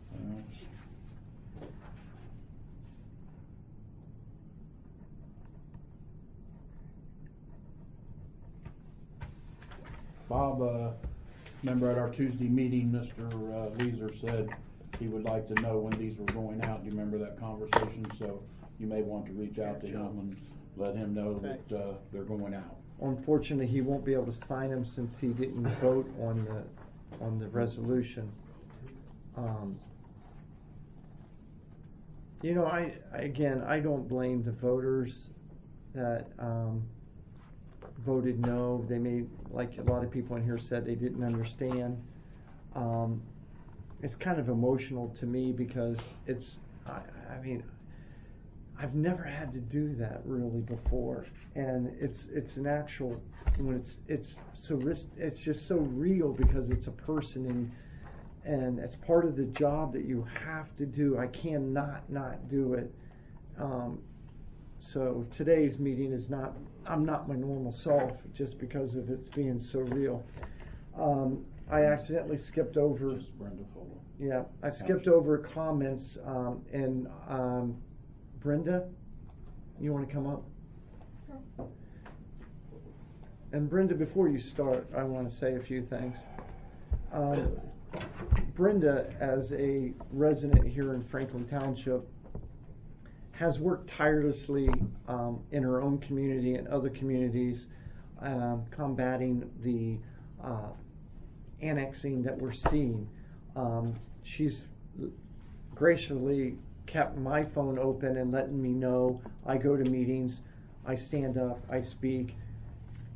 E: Bob, uh, remember at our Tuesday meeting, Mister uh, Leeser said he would like to know when these were going out. Do you remember that conversation? So you may want to reach out to him and let him know that uh, they're going out.
A: Unfortunately, he won't be able to sign them since he didn't vote on the on the resolution. Um, you know, I again, I don't blame the voters that um, voted no. They may, like a lot of people in here said, they didn't understand. Um, it's kind of emotional to me because it's, I, I mean, I've never had to do that really before, and it's it's an actual when it's it's so risk, it's just so real because it's a person and and it's part of the job that you have to do. I cannot not do it. Um, so today's meeting is not. I'm not my normal self just because of it's being so real. Um, I accidentally skipped over.
E: Just Brenda Fuller.
A: Yeah, I skipped over comments um, and. Um, Brenda, you want to come up? Sure. And Brenda, before you start, I want to say a few things. Um, Brenda, as a resident here in Franklin Township, has worked tirelessly um, in her own community and other communities, um, combating the uh, annexing that we're seeing. Um, she's graciously kept my phone open and letting me know. I go to meetings, I stand up, I speak.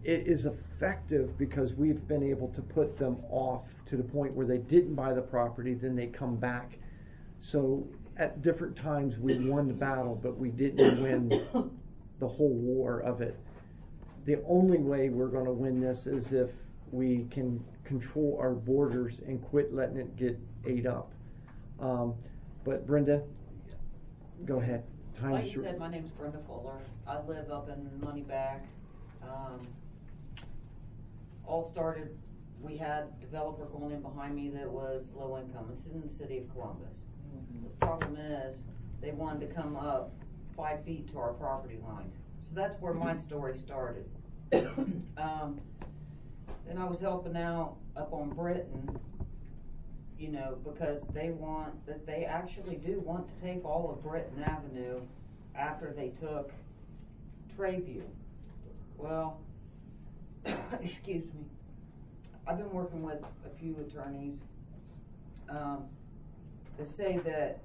A: it is effective because we've been able to put them off to the point where they didn't buy the property, then they come back. So at different times we won the battle, but we didn't win the whole war of it. The only way we're gonna win this is if we can control our borders and quit letting it get ate up. Um, but Brenda, go ahead. Time's
L: Like you
A: your-
L: said, my name's Brenda Fuller. I live up in Moneyback. Um, all started, we had a developer going in behind me that was low income. It's in the city of Columbus. The problem is, they wanted to come up five feet to our property lines. So that's where my story started. um, then I was helping out up on Britton, you know, because they want, that they actually do want to take all of Britton Avenue after they took Trayview. Well, excuse me, I've been working with a few attorneys um, that say that,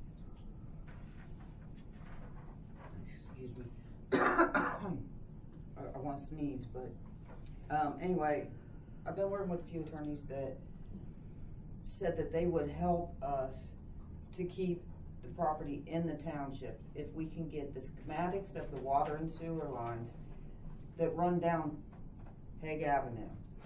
L: excuse me, I, I want to sneeze, but um, anyway, I've been working with a few attorneys that said that they would help us to keep the property in the township if we can get the schematics of the water and sewer lines that run down Hague Avenue.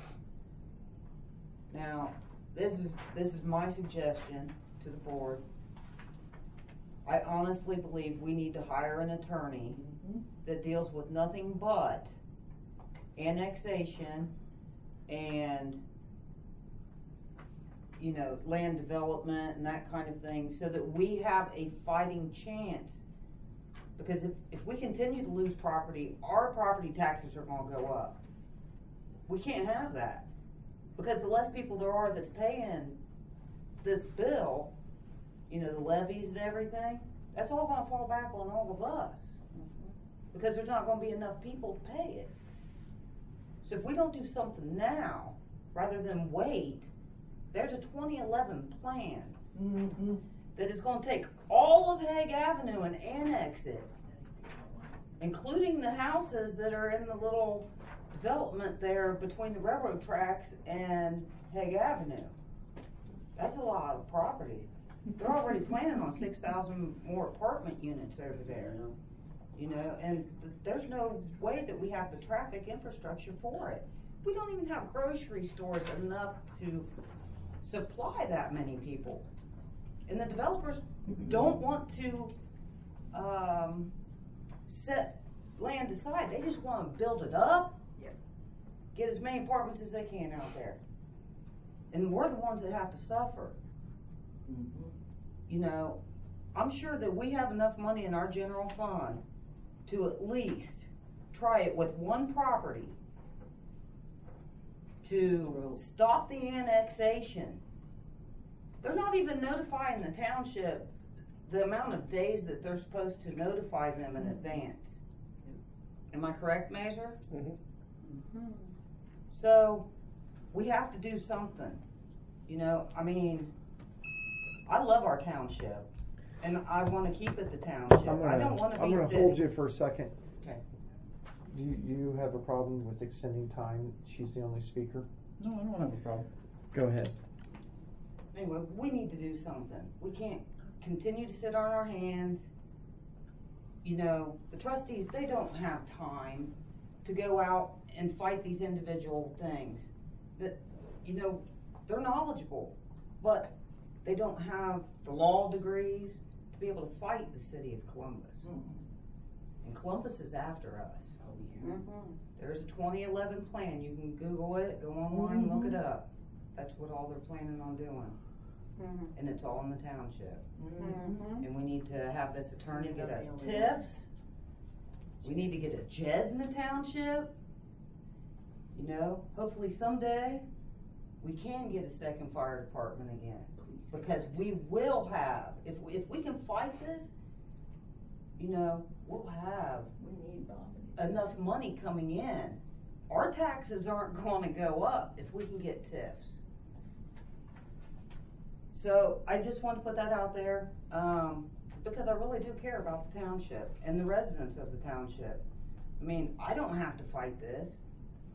L: Now, this is this is my suggestion to the board. I honestly believe we need to hire an attorney mm-hmm. that deals with nothing but annexation and, you know, land development and that kind of thing, so that we have a fighting chance. Because if, if we continue to lose property, our property taxes are going to go up. We can't have that. Because the less people there are that's paying this bill, you know, the levies and everything, that's all going to fall back on all of us. Mm-hmm. Because there's not going to be enough people to pay it. So if we don't do something now, rather than wait, there's a twenty eleven plan mm-hmm. that is going to take all of Hague Avenue and annex it, including the houses that are in the little development there between the railroad tracks and Hague Avenue. That's a lot of property. They're already planning on six thousand more apartment units over there. You know, and th there's no way that we have the traffic infrastructure for it. We don't even have grocery stores enough to supply that many people. And the developers don't want to um, set land aside. They just want to build it up, get as many apartments as they can out there. And we're the ones that have to suffer. Mm-hmm. You know, I'm sure that we have enough money in our general fund to at least try it with one property to stop the annexation. They're not even notifying the township the amount of days that they're supposed to notify them in advance. Am I correct, Major? Mm-hmm. Mm-hmm. So we have to do something. You know, I mean, I love our township, and I want to keep it the township.
A: I'm gonna,
L: I don't want to be
A: I'm going to
L: city.
A: hold you for a second.
L: Okay.
A: Do you, you have a problem with extending time? She's the only speaker.
E: No, I don't have a problem.
A: Go ahead.
L: Anyway, we need to do something. We can't continue to sit on our hands. You know, the trustees, they don't have time to go out and fight these individual things. That, you know, they're knowledgeable, but they don't have the law degrees to be able to fight the city of Columbus. Mm-hmm. And Columbus is after us. Oh, yeah. Mm-hmm. There's a twenty eleven plan. You can Google it, go online, mm-hmm. look it up. That's what all they're planning on doing. Mm-hmm. And it's all in the township. Mm-hmm. And we need to have this attorney get us tips. We need to get a J E D in the township. You know, hopefully someday we can get a second fire department again. Because we will have, if we, if we can fight this, you know, we'll have
I: we need
L: enough money coming in. Our taxes aren't going to go up if we can get tips. So I just want to put that out there um, because I really do care about the township and the residents of the township. I mean, I don't have to fight this.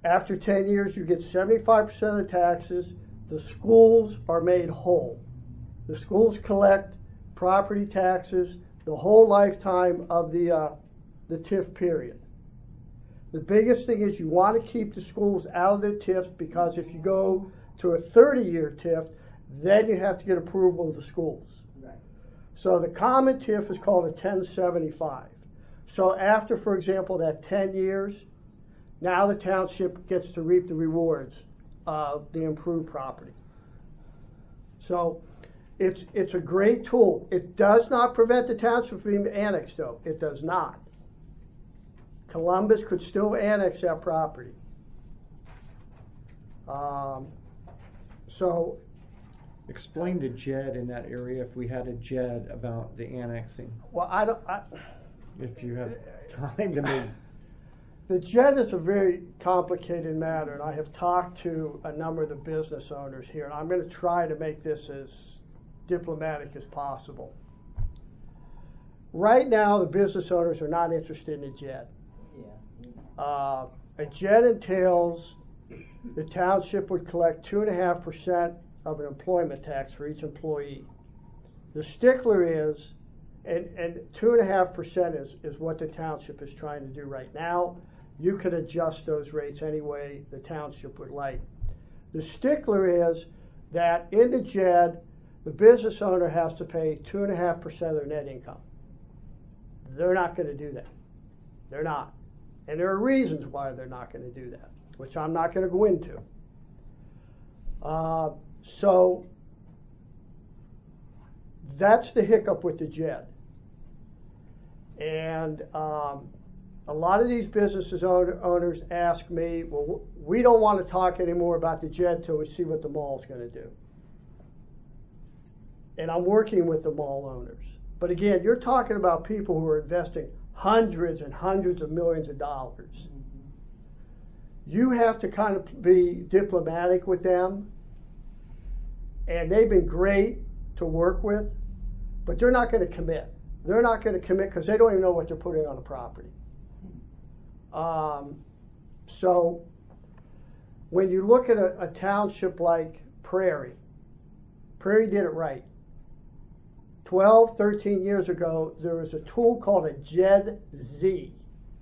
D: After ten years, you get seventy-five percent of the taxes. The schools are made whole. The schools collect property taxes the whole lifetime of the, uh, the T I F period. The biggest thing is you want to keep the schools out of the T I F because if you go to a thirty-year T I F, then you have to get approval of the schools.
I: Right.
D: So the common T I F is called a ten seventy-five. So after, for example, that ten years, now the township gets to reap the rewards of the improved property. So it's, it's a great tool. It does not prevent the township from being annexed, though. It does not. Columbus could still annex that property. Um, so
A: Explain to Jed in that area, if we had a Jed, about the annexing,
D: Well, I don't. I,
A: if you have time to make.
D: the J E D is a very complicated matter, and I have talked to a number of the business owners here, and I'm going to try to make this as diplomatic as possible. Right now, the business owners are not interested in a J E D.
I: Yeah.
D: Uh, a J E D entails the township would collect two and a half percent of an employment tax for each employee. The stickler is, and, and two and a half percent is, is what the township is trying to do right now. You could adjust those rates any way the township would like. The stickler is that in the J E D, the business owner has to pay two and a half percent of their net income. They're not going to do that. They're not. And there are reasons why they're not going to do that, which I'm not going to go into. Uh, so that's the hiccup with the J E D. And um, a lot of these businesses own, owners ask me, well, we don't want to talk anymore about the J E D till we see what the mall's going to do. And I'm working with the mall owners. But again, you're talking about people who are investing hundreds and hundreds of millions of dollars. Mm-hmm. You have to kind of be diplomatic with them. And they've been great to work with, but they're not going to commit. They're not going to commit because they don't even know what they're putting on the property. Um, so when you look at a, a township like Prairie, Prairie did it right. twelve, thirteen years ago, there was a tool called a J E D Z.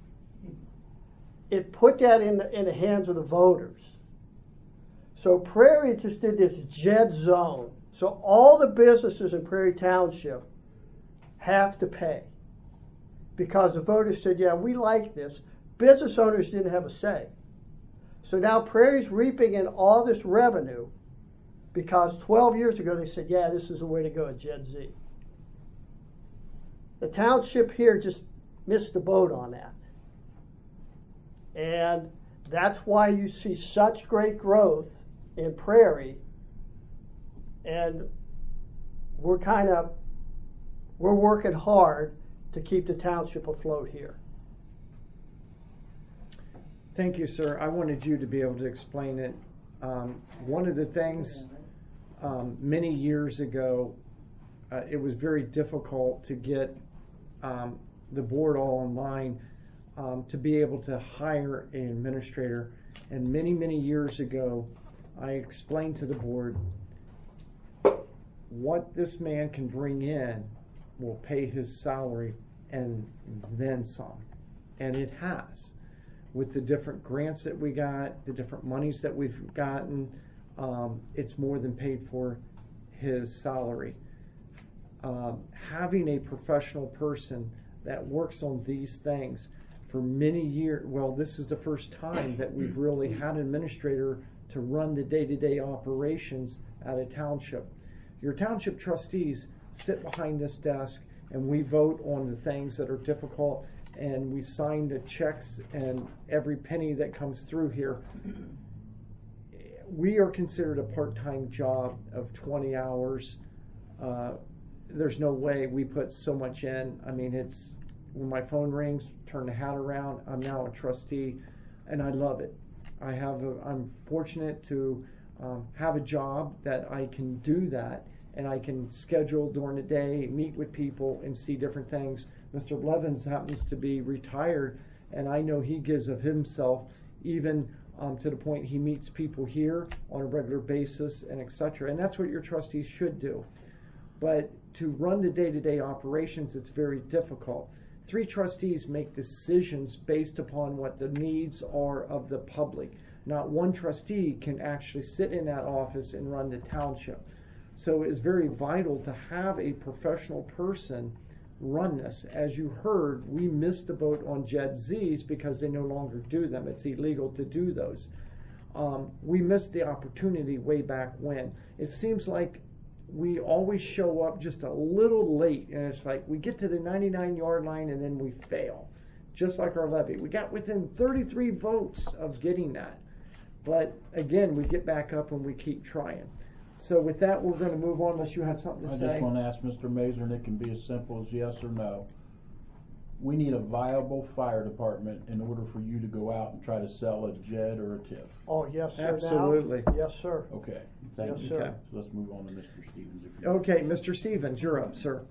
D: It put that in the, in the hands of the voters. So Prairie just did this J E D zone. So all the businesses in Prairie Township have to pay because the voters said, yeah, we like this. Business owners didn't have a say. So now Prairie's reaping in all this revenue because twelve years ago they said, yeah, this is the way to go at J E D Z. The township here just missed the boat on that. And that's why you see such great growth in Prairie. And we're kind of, we're working hard to keep the township afloat here.
A: Thank you, sir. I wanted you to be able to explain it. Um, one of the things um, many years ago, uh, it was very difficult to get um, the board all online um, to be able to hire an administrator. And many, many years ago, I explained to the board what this man can bring in will pay his salary and then some. And it has. With the different grants that we got, the different monies that we've gotten, um, it's more than paid for his salary. Um, having a professional person that works on these things for many years, well, this is the first time that we've really had an administrator to run the day-to-day operations at a township. Your township trustees sit behind this desk and we vote on the things that are difficult, and we sign the checks and every penny that comes through here. We are considered a part-time job of twenty hours. Uh, there's no way we put so much in. I mean, it's when my phone rings, turn the hat around, I'm now a trustee, and I love it. I have a, I'm fortunate to um, have a job that I can do that, and I can schedule during the day, meet with people, and see different things. Mister Blevins happens to be retired, and I know he gives of himself even um, to the point he meets people here on a regular basis and et cetera. And that's what your trustees should do. But to run the day-to-day operations, it's very difficult. Three trustees make decisions based upon what the needs are of the public. Not one trustee can actually sit in that office and run the township. So it's very vital to have a professional person run this. As you heard, we missed the boat on Jet Z's because they no longer do them. It's illegal to do those. Um, we missed the opportunity way back when. It seems like we always show up just a little late, and it's like we get to the ninety-nine yard line and then we fail, just like our levy. We got within thirty-three votes of getting that, but again, we get back up and we keep trying. So with that, we're going to move on unless you have something to
E: I
A: say.
E: just want to ask Mister Mazur, and it can be as simple as yes or no. We need a viable fire department in order for you to go out and try to sell a Jed or a TIF.
D: Oh, yes, sir. now?
A: Absolutely.
D: Yes, sir.
E: Okay, thank
D: Yes,
E: you.
D: sir.
E: So let's move on to Mister Stevens. If you
A: Okay, Mister Stevens, you're up, sir.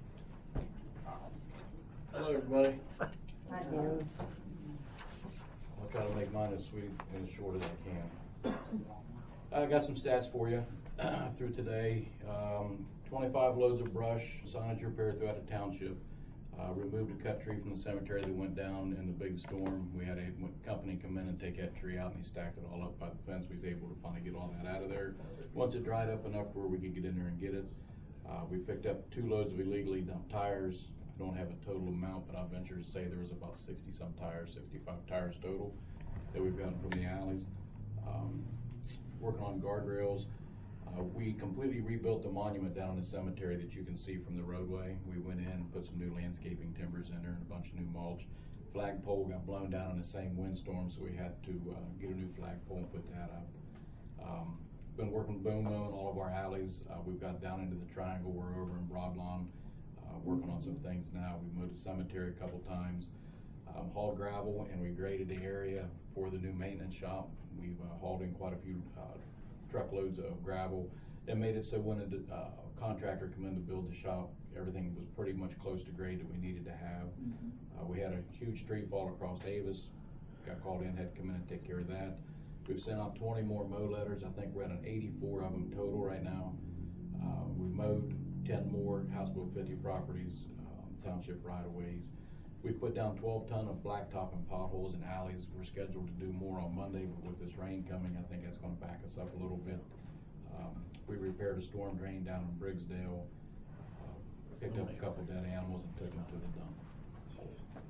M: Hello, everybody.
H: Hi, Dan.
M: I'll try to make mine as sweet and as short as I can. I got some stats for you through today. Um, twenty-five loads of brush, signage repair throughout the township. Uh, removed a cut tree from the cemetery that went down in the big storm. We had a company come in and take that tree out, and he stacked it all up by the fence. We was able to finally get all that out of there. Once it dried up enough where we could get in there and get it. Uh, we picked up two loads of illegally dumped tires. I don't have a total amount, but I'll venture to say there was about sixty some tires, sixty-five tires total that we've gotten from the alleys. Um, working on guardrails. Uh, we completely rebuilt the monument down in the cemetery that you can see from the roadway. We went in and put some new landscaping timbers in there and a bunch of new mulch. Flagpole got blown down in the same windstorm, so we had to uh, get a new flagpole and put that up. Um, been working boom mowing all of our alleys. Uh, we've got down into the triangle. We're over in Broadlawn, uh, working on some things now. We've moved the cemetery a couple times. Um, hauled gravel, and we graded the area for the new maintenance shop. We've uh, hauled in quite a few uh, truckloads of gravel. That made it so when a uh, contractor come in to build the shop, everything was pretty much close to grade that we needed to have. Mm-hmm. uh, we had a huge tree fall across Davis. Got called in, had to come in and take care of that. We've sent out twenty more mow letters. I think we're at an eighty-four of them total right now. Uh, we mowed ten more House Bill fifty properties, um, township right-of-ways. We put down twelve ton of blacktop and potholes and alleys. We're scheduled to do more on Monday, but with this rain coming, I think that's going to back us up a little bit. Um, we repaired a storm drain down in Briggsdale, uh, picked up a couple dead animals and took them to the dump.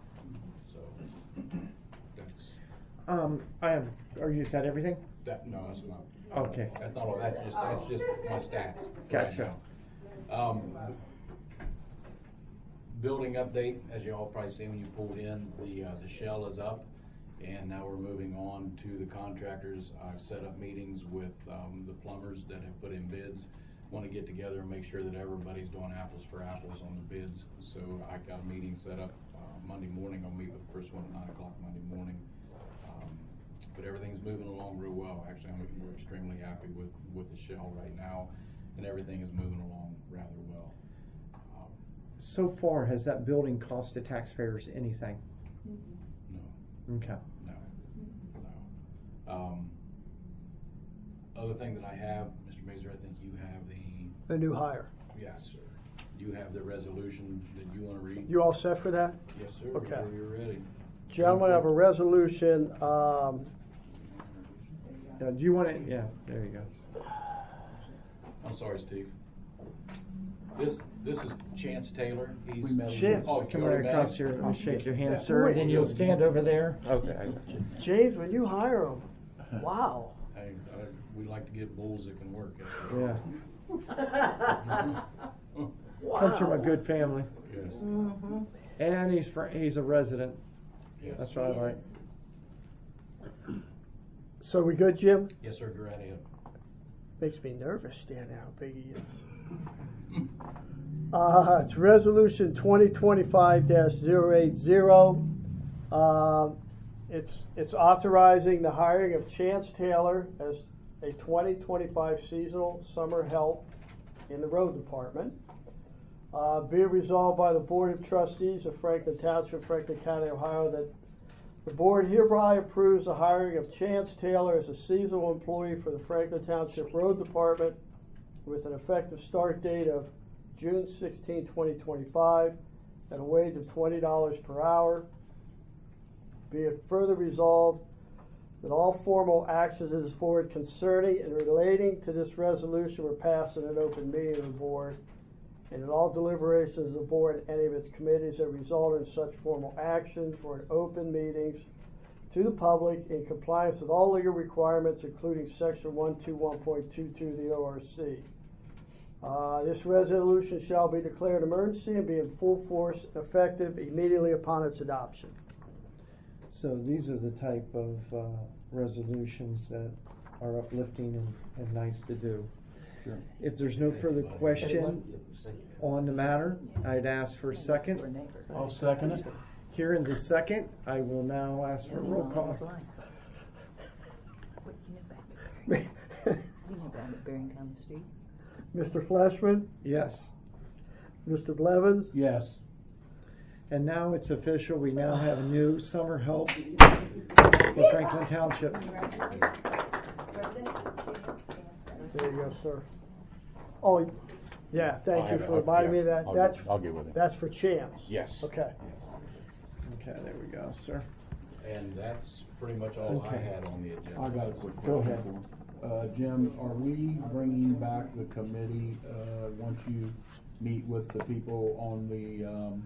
M: So that's
A: Um, I have, are you, is that everything?
M: that. No, that's not.
A: Okay.
M: That's not all. That's just that's just my stats.
A: Gotcha.
M: Right now. Um, building update, as you all probably seen when you pulled in, the uh, the shell is up, and now we're moving on to the contractors. I've set up meetings with um, the plumbers that have put in bids. Want to get together and make sure that everybody's doing apples for apples on the bids. So I got a meeting set up uh, Monday morning. I'll meet with the first one at nine o'clock Monday morning. Um, but everything's moving along real well. Actually, I'm we're extremely happy with with the shell right now, and everything is moving along rather well.
A: So far, has that building cost the taxpayers anything?
M: No.
A: Okay.
M: No. No. Um, other thing that I have, Mister Mazur, I think you have the.
D: The new hire.
M: Yes, sir. You have the resolution that you want to read?
D: You all set for that?
M: Yes, sir.
D: Okay.
M: Whenever you're ready.
D: Gentlemen, I have a resolution, um,
A: Uh, do you want to, yeah, there you go.
M: I'm sorry, Steve. This this is Chance Taylor. He's
E: We met him.
D: Chance.
M: Oh, you
A: Come
M: already
A: right
M: met
A: across
M: him?
A: here, I'll shake your hand,
D: Yeah.
A: sir, and then you'll stand over there. Okay, I got you.
D: James, when you hire him, wow.
M: Hey, uh, we like to get bulls that can work.
A: Yeah,
D: Wow.
A: comes from a good family,
M: Yes.
J: Mm-hmm.
A: and he's fr- he's a resident.
M: Yes.
A: That's what I like.
D: So we good, Jim?
M: Yes, sir. Go right ahead.
D: Makes me nervous standing how big he is. Uh, it's resolution twenty twenty-five dash zero eight zero. Um, it's, it's authorizing the hiring of Chance Taylor as a twenty twenty-five seasonal summer help in the road department. Uh, be it resolved by the Board of Trustees of Franklin Township, Franklin County, Ohio, that The board hereby approves the hiring of Chance Taylor as a seasonal employee for the Franklin Township Road Department with an effective start date of June sixteenth, twenty twenty-five, at a wage of twenty dollars per hour. Be it further resolved that all formal actions of this board concerning and relating to this resolution were passed in an open meeting of the board, and that all deliberations of the board and any of its committees that result in such formal actions were in open meetings to the public in compliance with all legal requirements, including section one twenty-one point two two of the O R C. Uh, this resolution shall be declared emergency and be in full force effective immediately upon its adoption.
A: So these are the type of uh, resolutions that are uplifting and, and nice to do.
E: Sure.
A: If there's no further question on the matter, I'd ask for a second.
E: I'll second it.
A: Here in the second, I will now ask for a roll call.
D: Mister Fleshman?
A: Yes.
D: Mister Blevins?
E: Yes.
A: And now it's official, we now have new summer help for Franklin Township.
D: There you go, sir. Oh, yeah, thank
E: I'll
D: you
E: have it.
D: for
E: I'll-
D: reminding me
E: yeah,
D: of that.
E: I'll
D: That's,
E: get- I'll get with it.
D: that's for Chance.
E: Yes.
D: Okay.
A: Okay, there we go, sir.
M: And that's pretty much all I
A: Okay.
M: had on the agenda.
E: I got a quick
A: Go
E: question
A: ahead.
E: for him. Uh, Jim, are we bringing back the committee, uh, once you meet with the people on the, um,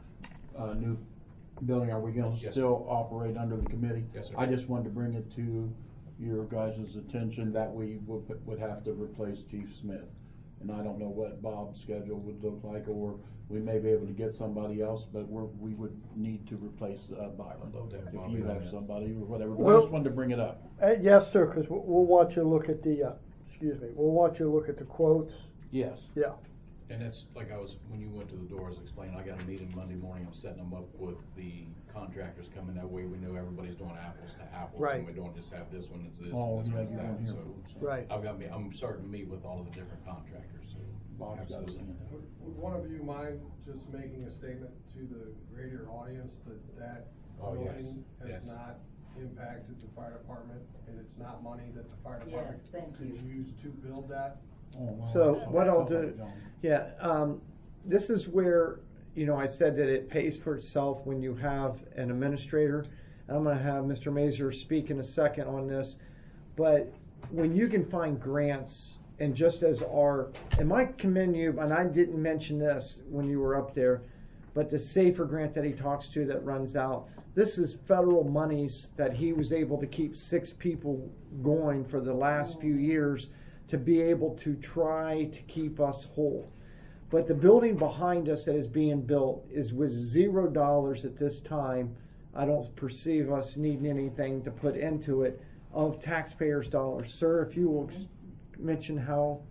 E: uh, new building? Are we gonna
M: Yes,
E: still operate under the committee?
M: Yes, sir.
E: I just wanted to bring it to your guys' attention that we would, would have to replace Chief Smith. And I don't know what Bob's schedule would look like, or we may be able to get somebody else, but we're, we would need to replace, uh, Byron.
M: I'd love to have
E: If
M: Bobby
E: you
M: on
E: have
M: that.
E: somebody or whatever, but I
D: Well-
E: just wanted to bring it up.
D: Uh, yes, sir, because we'll, we'll want you to look at the, uh, excuse me, we'll want you to look at the quotes.
E: Yes.
D: Yeah.
M: And that's, like I was, when you went to the door, I was explaining, I got a meeting Monday morning, I'm setting them up with the contractors coming, that way we know everybody's doing apples to apples.
D: Right.
M: And we don't just have this one, it's this,
E: Oh,
M: this
E: yeah,
M: one's
E: you
M: that,
E: don't hear
M: so.
E: from them.
D: Right.
M: I've got me, I'm starting to meet with all of the different contractors, so.
E: Bob's got his
M: absolutely.
E: hand up.
F: Would, would one of you mind just making a statement to the greater audience that that
M: Oh, yes,
F: building
M: yes.
F: has not impacted the fire department, and it's not money that the fire department
I: Yes, thank
F: could
I: you.
F: use to build that?
E: Oh, wow.
A: So
E: That's
A: what I'll
E: something,
A: do,
E: John.
A: yeah, um, this is where, you know, I said that it pays for itself when you have an administrator. I'm gonna have Mister Mazur speak in a second on this, but when you can find grants, and just as our, and I commend you, and I didn't mention this when you were up there, but the SAFER grant that he talks to that runs out, this is federal monies that he was able to keep six people going for the last few years to be able to try to keep us whole. But the building behind us that is being built is with zero dollars at this time. I don't perceive us needing anything to put into it of taxpayers' dollars. Sir, if you will ex- mention how.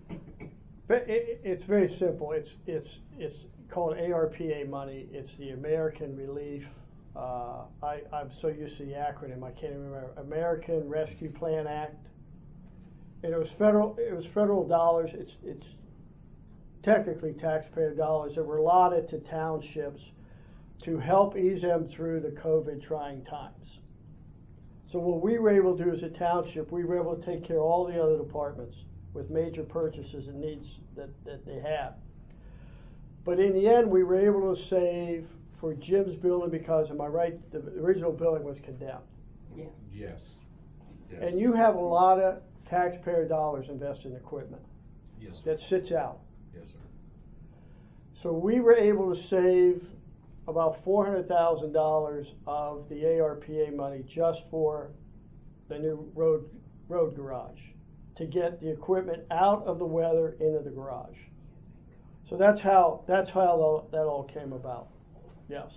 D: But it, it's very simple. It's it's it's called A R P A money. It's the American Relief. Uh, I I'm so used to the acronym I can't even remember. American Rescue Plan Act. And it was federal. It was federal dollars. It's it's technically taxpayer dollars that were allotted to townships to help ease them through the COVID trying times. So what we were able to do as a township, we were able to take care of all the other departments with major purchases and needs that, that they have. But in the end, we were able to save for Jim's building because, am I right, the original building was condemned.
I: Yes.
M: Yes. Yes.
D: And you have a lot of taxpayer dollars invested in equipment
M: Yes, sir.
D: that sits out.
M: Yes, sir.
D: So we were able to save about four hundred thousand dollars of the A R P A money just for the new road road garage to get the equipment out of the weather into the garage. So that's how that's how that all came about. Yes.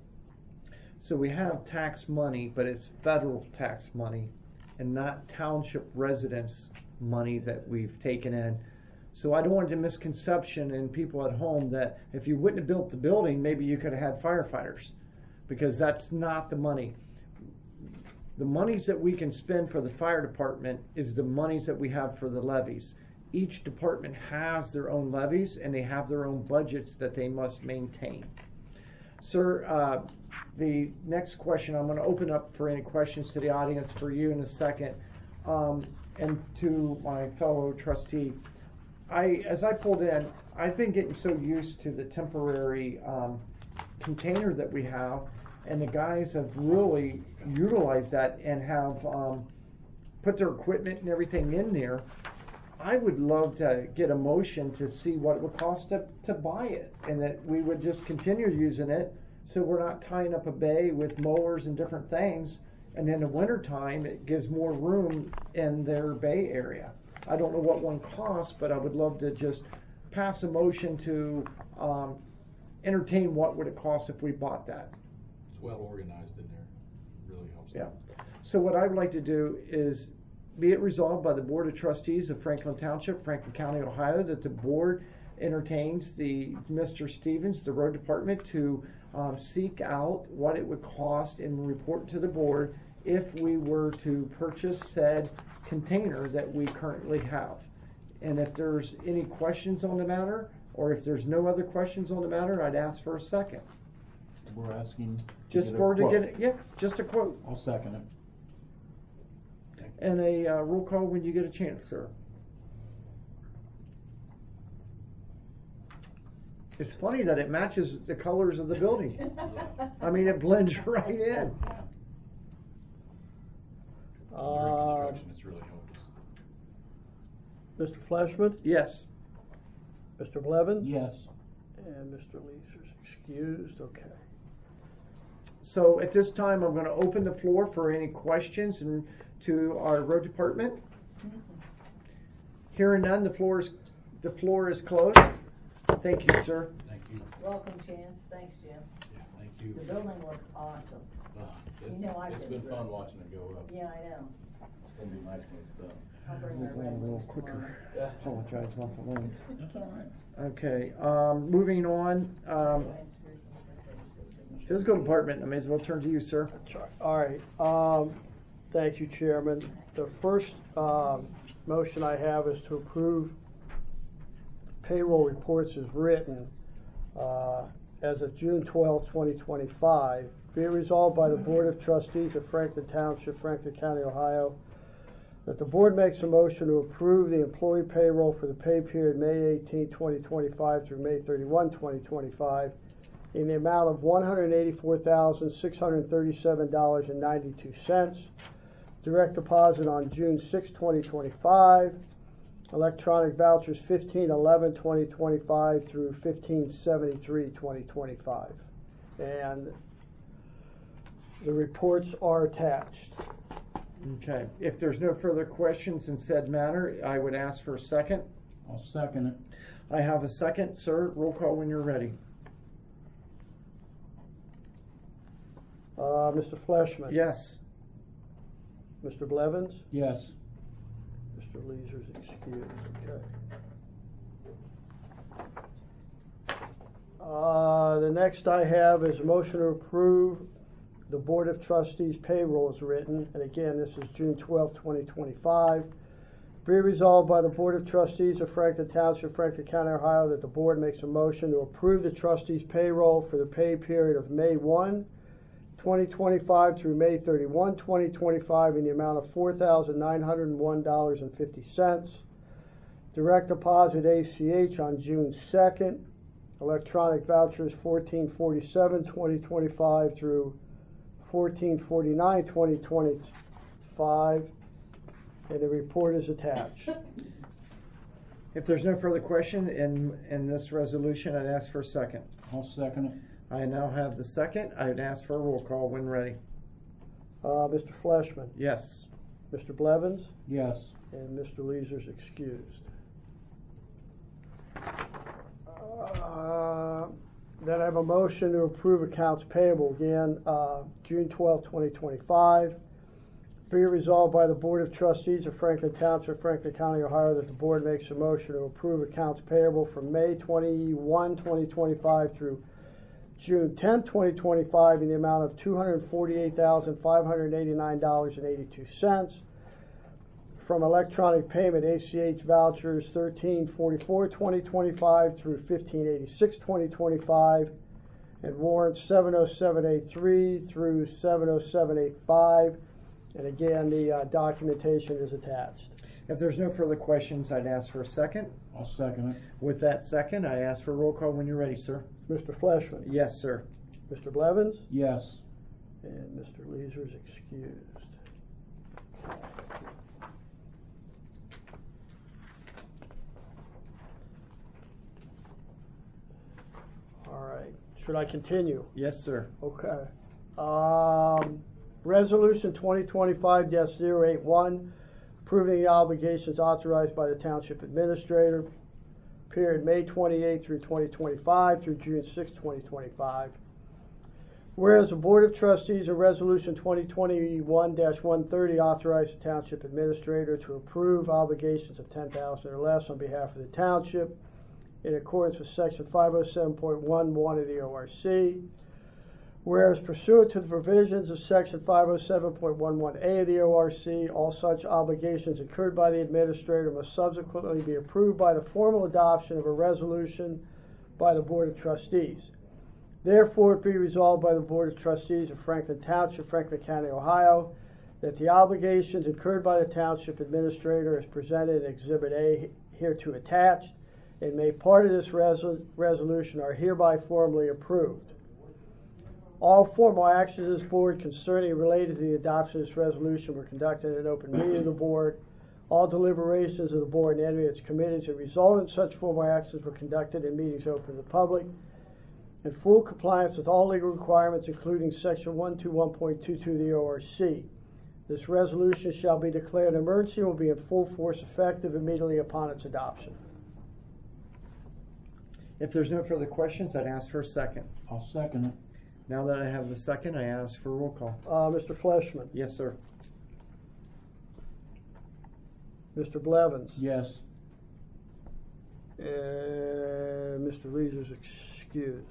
A: So we have tax money, but it's federal tax money and not township residents' money that we've taken in. So I don't want the misconception in people at home that if you wouldn't have built the building, maybe you could have had firefighters, because that's not the money. The monies that we can spend for the fire department is the monies that we have for the levies. Each department has their own levies and they have their own budgets that they must maintain. Sir, uh, the next question, I'm gonna open up for any questions to the audience for you in a second. Um, and to my fellow trustee, I, as I pulled in, I've been getting so used to the temporary, um, container that we have, and the guys have really utilized that and have, um, put their equipment and everything in there. I would love to get a motion to see what it would cost to, to buy it, and that we would just continue using it, so we're not tying up a bay with mowers and different things, and in the wintertime, it gives more room in their bay area. I don't know what one costs, but I would love to just pass a motion to, um, entertain what would it cost if we bought that.
M: It's well organized in there, really helps.
A: Yeah. So what I would like to do is, be it resolved by the Board of Trustees of Franklin Township, Franklin County, Ohio, that the board entertains the Mister Stevens, the road department, to um, seek out what it would cost and report to the board if we were to purchase said container that we currently have. And if there's any questions on the matter, or if there's no other questions on the matter, I'd ask for a second.
K: We're asking. to
A: Just
K: get a
A: for to
K: quote.
A: get it, yeah, just a quote.
K: I'll second it.
A: And a uh, roll call when you get a chance, sir. It's funny that it matches the colors of the building. I mean, it blends right in.
D: Uh,
M: Construction, it's really helped us.
D: Mister Fleshman,
A: Yes.
D: Mister Blevins?
K: Yes.
D: And Mister Leeser's excused, okay.
A: So at this time, I'm going to open the floor for any questions and to our road department. Hearing none, the floor is the floor is closed. Thank you, sir.
M: Thank you.
I: Welcome, Chance. Thanks, Jim.
M: Yeah, thank you.
I: The building looks awesome.
M: Ah,
I: You
M: it's-
I: know I've
M: It's
I: been
M: been
I: through
M: fun
I: it.
M: watching it go up.
I: Yeah, I know.
K: It's gonna be nice when it's done.
I: I'll bring
A: We'll
I: my
A: go a
I: red
A: little
I: ones
A: quicker.
M: Yeah.
A: Apologize once alone.
K: That's all right.
A: Okay, um, moving on. Um, Physical department, I may as well turn to you, sir.
D: All right, um, thank you, Chairman. The first, um, motion I have is to approve payroll reports as written, uh, as of June twelfth, twenty twenty-five. Be it resolved by the Board of Trustees of Franklin Township, Franklin County, Ohio, that the board makes a motion to approve the employee payroll for the pay period May eighteenth, twenty twenty-five through May thirty-first, twenty twenty-five in the amount of one hundred eighty-four thousand, six hundred thirty-seven dollars and ninety-two cents. Direct deposit on June sixth, twenty twenty-five. Electronic vouchers fifteen eleven, twenty twenty-five through fifteen seventy-three, twenty twenty-five. And the reports are attached.
A: Okay, if there's no further questions in said matter, I would ask for a second.
K: I'll second it.
A: I have a second, sir. Roll call when you're ready.
D: Uh, Mister Fleshman?
A: Yes.
D: Mister Blevins?
K: Yes.
D: Mister Leeser's excused, okay. Uh, the next I have is a motion to approve the Board of Trustees payroll as written, and again, this is June twelfth, twenty twenty-five. Be resolved by the Board of Trustees of Franklin Township, Franklin County, Ohio, that the board makes a motion to approve the trustees payroll for the pay period of May first, twenty twenty-five through May thirty-first, twenty twenty-five in the amount of four thousand nine hundred one dollars and fifty cents. Direct deposit A C H on June second. Electronic vouchers fourteen forty-seven, twenty twenty-five through fourteen forty-nine, twenty twenty-five. And the report is attached.
A: If there's no further question in, in this resolution, I'd ask for a second.
K: I'll second it.
A: I now have the second. I'd ask for a roll call when ready.
D: Uh, Mister Fleshman?
A: Yes.
D: Mister Blevins?
K: Yes.
D: And Mister Leeser's excused. Uh, Then I have a motion to approve accounts payable again, uh, June twelfth, twenty twenty-five. Be it resolved by the Board of Trustees of Franklin Township, Franklin County, Ohio, that the board makes a motion to approve accounts payable from May twenty-first, twenty twenty-five through June tenth, twenty twenty-five in the amount of two hundred forty-eight thousand, five hundred eighty-nine dollars and eighty-two cents. From electronic payment, A C H vouchers thirteen forty-four, twenty twenty-five through fifteen eighty-six, twenty twenty-five and warrants seven oh seven eight three through seven oh seven eight five. And again, the uh, documentation is attached.
A: If there's no further questions, I'd ask for a second.
E: I'll second it.
A: With that second, I ask for a roll call when you're ready, sir.
D: Mister Fleshman.
A: Yes, sir.
D: Mister Blevins.
E: Yes.
D: And Mister Leeser is excused. All right. Should I continue?
A: Yes, sir.
D: Okay. Um, Resolution twenty twenty-five dash zero eight one, approving the obligations authorized by the Township Administrator, period May twenty-eighth through twenty twenty-five through June sixth, twenty twenty-five. Whereas the Board of Trustees in Resolution twenty twenty-one dash one thirty authorized the Township Administrator to approve obligations of ten thousand dollars or less on behalf of the Township in accordance with Section five oh seven point one one of the O R C. Whereas pursuant to the provisions of Section five oh seven point one one A of the O R C, all such obligations incurred by the Administrator must subsequently be approved by the formal adoption of a resolution by the Board of Trustees. Therefore, it be resolved by the Board of Trustees of Franklin Township, Franklin County, Ohio, that the obligations incurred by the Township Administrator as presented in Exhibit A hereto attached and made part of this resol- resolution are hereby formally approved. All formal actions of this Board concerning and related to the adoption of this resolution were conducted in an open meeting of the Board. All deliberations of the Board and any of its committees that resulted in such formal actions were conducted in meetings open to the public in full compliance with all legal requirements, including Section one twenty-one point two two of the O R C. This resolution shall be declared an emergency and will be in full force effective immediately upon its adoption.
A: If there's no further questions, I'd ask for a second.
E: I'll second it.
A: Now that I have the second, I ask for a roll call.
D: Uh, Mister Fleshman.
A: Yes, sir.
D: Mister Blevins.
E: Yes.
D: And Mister Leeser's excused.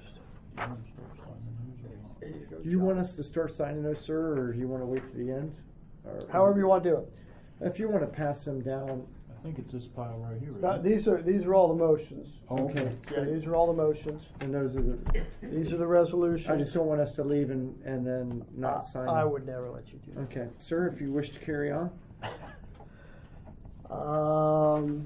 A: Do you want us to start signing those, sir, or do you want to wait to the end? Or,
D: However you want to do it.
A: If you want to pass them down.
E: I think it's this pile right here.
D: Uh, these are these are all the motions.
A: Okay.
D: Yeah, these are all the motions.
A: And those are the.
D: These are the resolutions.
A: I just don't want us to leave and, and then not
D: uh,
A: sign.
D: I
A: them.
D: would never let you do that.
A: Okay, sir, if you wish to carry on.
D: Um,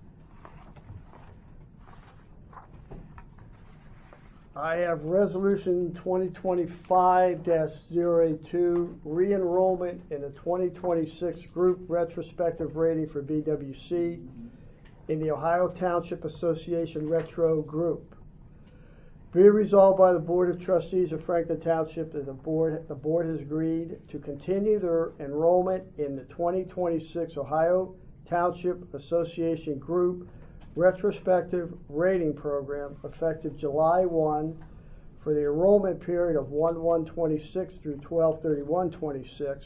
D: I have Resolution twenty twenty-five dash zero eight two, re-enrollment in the twenty twenty-six Group Retrospective Rating for B W C in the Ohio Township Association Retro Group. Be it resolved by the Board of Trustees of Franklin Township that the board, the board has agreed to continue their enrollment in the twenty twenty-six Ohio Township Association Group Retrospective Rating Program effective July first for the enrollment period of one one twenty-six through twelve thirty-one twenty-six.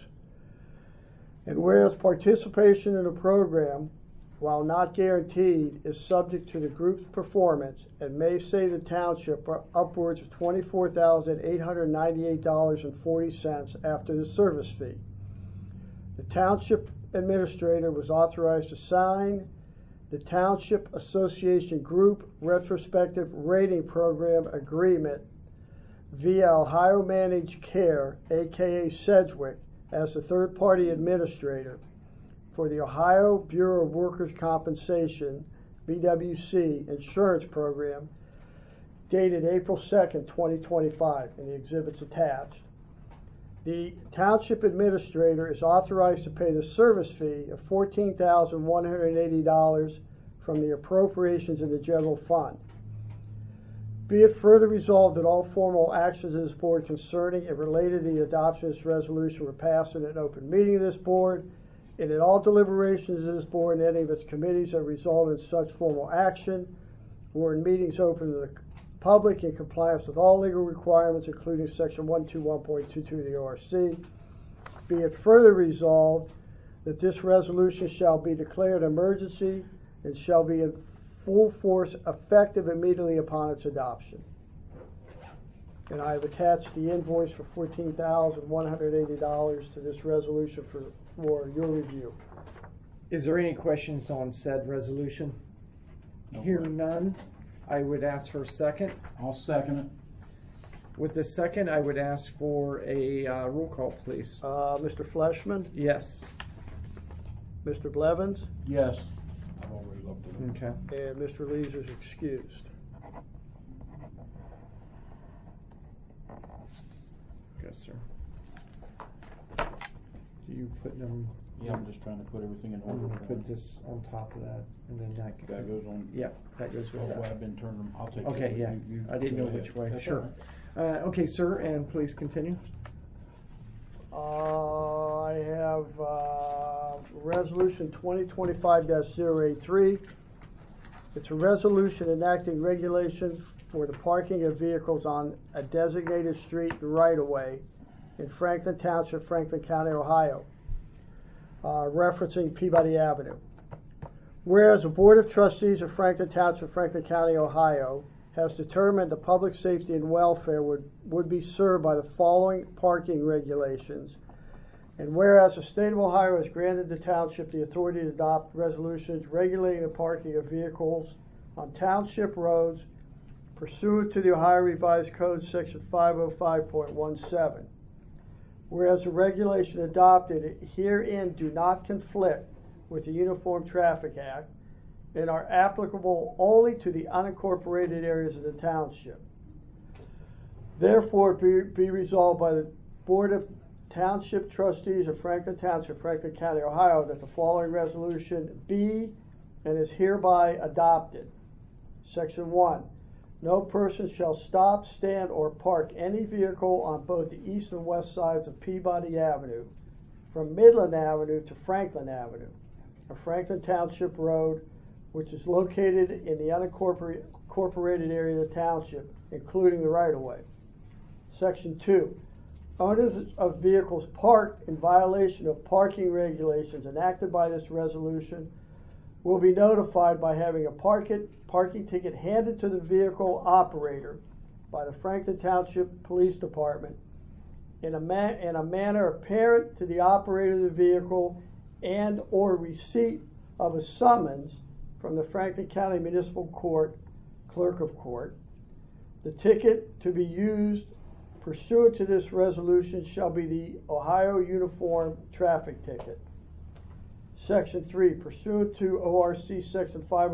D: And whereas participation in the program, while not guaranteed, is subject to the group's performance and may save the township upwards of twenty-four thousand eight hundred ninety-eight dollars and forty cents after the service fee. The Township Administrator was authorized to sign the Township Association Group Retrospective Rating Program Agreement via Ohio Managed Care, aka Sedgwick, as the third-party administrator for the Ohio Bureau of Workers' Compensation, B W C, insurance program dated April second, twenty twenty-five, and the exhibits attached. The Township Administrator is authorized to pay the service fee of fourteen thousand one hundred eighty dollars from the appropriations in the general fund. Be it further resolved that all formal actions of this board concerning and related to the adoption of this resolution were passed in an open meeting of this board, and that all deliberations of this board and any of its committees that resulted in such formal action were in meetings open to the public in compliance with all legal requirements, including Section one twenty-one point two two of the O R C. Be it further resolved that this resolution shall be declared an emergency and shall be in full force effective immediately upon its adoption. And I have attached the invoice for fourteen thousand one hundred eighty dollars to this resolution for, for your review.
A: Is there any questions on said resolution?
E: No.
A: Hear none, I would ask for a second.
E: I'll second it.
A: With the second, I would ask for a uh, roll call, please.
D: Uh, Mister Fleshman,
A: Yes.
D: Mister Blevins,
E: Yes. I've already looked at it.
A: Okay.
D: and Mister Leeser's excused.
A: Yes, sir. Do you put them?
M: Yeah, I'm just trying to put everything in
A: I'm
M: order.
A: gonna put this on top of that, and then that.
M: That goes on.
A: Yeah, that goes with
M: Oh,
A: that.
M: I've been turning them, I'll take.
A: Okay,
M: it.
A: yeah,
M: You- you
A: I didn't
M: go
A: know
M: ahead.
A: which way,
M: That's
A: sure.
M: all right.
A: Uh, okay, sir, and please continue.
D: Uh, I have, uh, resolution twenty twenty-five dash zero eight three. It's a resolution enacting regulations for the parking of vehicles on a designated street and right-of-way in Franklin Township, Franklin County, Ohio, uh, referencing Peabody Avenue. Whereas the Board of Trustees of Franklin Township, Franklin County, Ohio, has determined the public safety and welfare would, would be served by the following parking regulations. And whereas the state of Ohio has granted the township the authority to adopt resolutions regulating the parking of vehicles on township roads pursuant to the Ohio Revised Code, section five oh five point one seven. Whereas the regulation adopted herein do not conflict with the Uniform Traffic Act and are applicable only to the unincorporated areas of the township. Therefore, be, be resolved by the Board of Township Trustees of Franklin Township, Franklin County, Ohio, that the following resolution be and is hereby adopted. Section one, no person shall stop, stand, or park any vehicle on both the east and west sides of Peabody Avenue from Midland Avenue to Franklin Avenue, a Franklin Township road, which is located in the unincorporated area of the township, including the right-of-way. Section two, owners of vehicles parked in violation of parking regulations enacted by this resolution will be notified by having a park it, parking ticket handed to the vehicle operator by the Franklin Township Police Department in a, ma- in a manner apparent to the operator of the vehicle and or receipt of a summons from the Franklin County Municipal Court, Clerk of Court. The ticket to be used pursuant to this resolution shall be the Ohio Uniform Traffic Ticket. Section three, pursuant to O R C Section five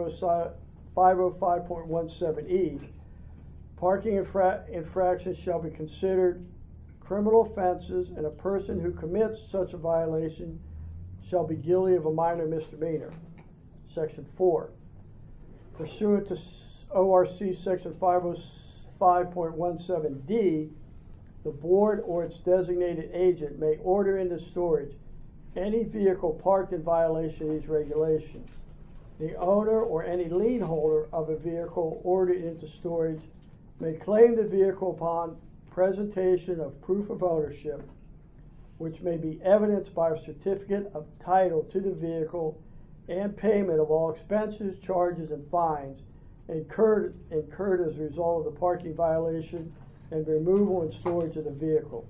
D: oh five point one seven E, parking infra- infractions shall be considered criminal offenses, and a person who commits such a violation shall be guilty of a minor misdemeanor. Section four, pursuant to O R C Section five oh five point one seven D, the board or its designated agent may order into storage any vehicle parked in violation of these regulations. The owner or any lien holder of a vehicle ordered into storage may claim the vehicle upon presentation of proof of ownership, which may be evidenced by a certificate of title to the vehicle and payment of all expenses, charges, and fines incurred, incurred as a result of the parking violation and removal and storage of the vehicle.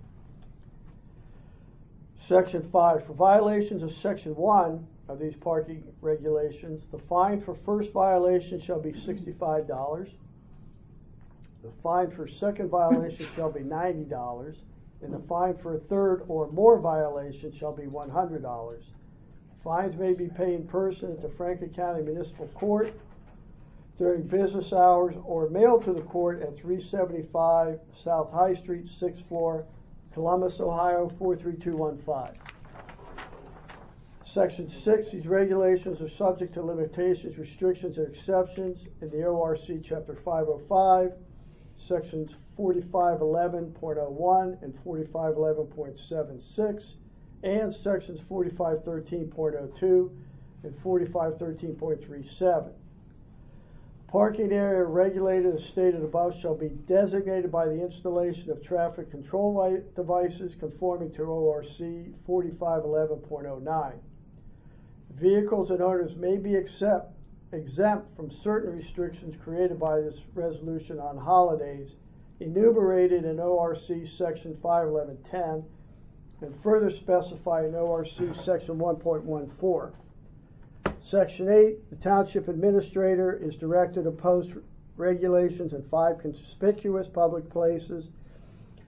D: Section five, for violations of Section one of these parking regulations, the fine for first violation shall be sixty-five dollars. The fine for second violation shall be ninety dollars, and the fine for a third or more violation shall be one hundred dollars. Fines may be paid in person at the Franklin County Municipal Court during business hours or mailed to the court at three seventy-five South High Street, sixth floor, Columbus, Ohio, four three two one five. Section six, these regulations are subject to limitations, restrictions, and exceptions in the O R C Chapter five oh five, Sections forty-five eleven point oh one and forty-five eleven point seven six, and Sections forty-five thirteen point oh two and forty-five thirteen point three seven. Parking area regulated as stated above shall be designated by the installation of traffic control devices conforming to O R C forty-five eleven point oh nine. Vehicles and owners may be accept, exempt from certain restrictions created by this resolution on holidays enumerated in O R C Section five eleven ten and further specified in O R C Section one point one four. Section eight, the Township Administrator is directed to post regulations in five conspicuous public places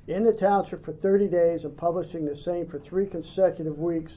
D: in the township for thirty days and publishing the same for three consecutive weeks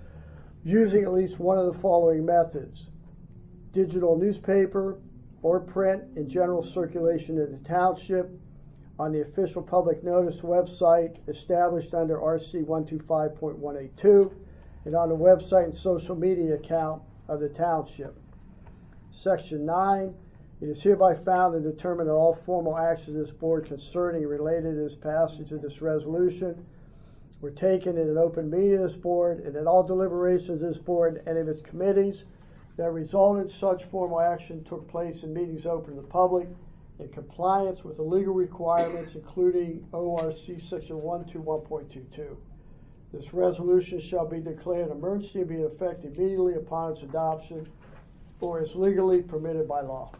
D: using at least one of the following methods: digital newspaper or print in general circulation in the township, on the official public notice website established under R C one twenty-five point one eighty-two, and on the website and social media account of the township. Section nine, it is hereby found and determined that all formal actions of this board concerning and related to this passage of this resolution were taken in an open meeting of this board, and that all deliberations of this board and any of its committees that resulted in such formal action took place in meetings open to the public in compliance with the legal requirements, including O R C section one twenty-one point twenty-two. This resolution shall be declared an emergency and be in effect immediately upon its adoption, or is legally permitted by law.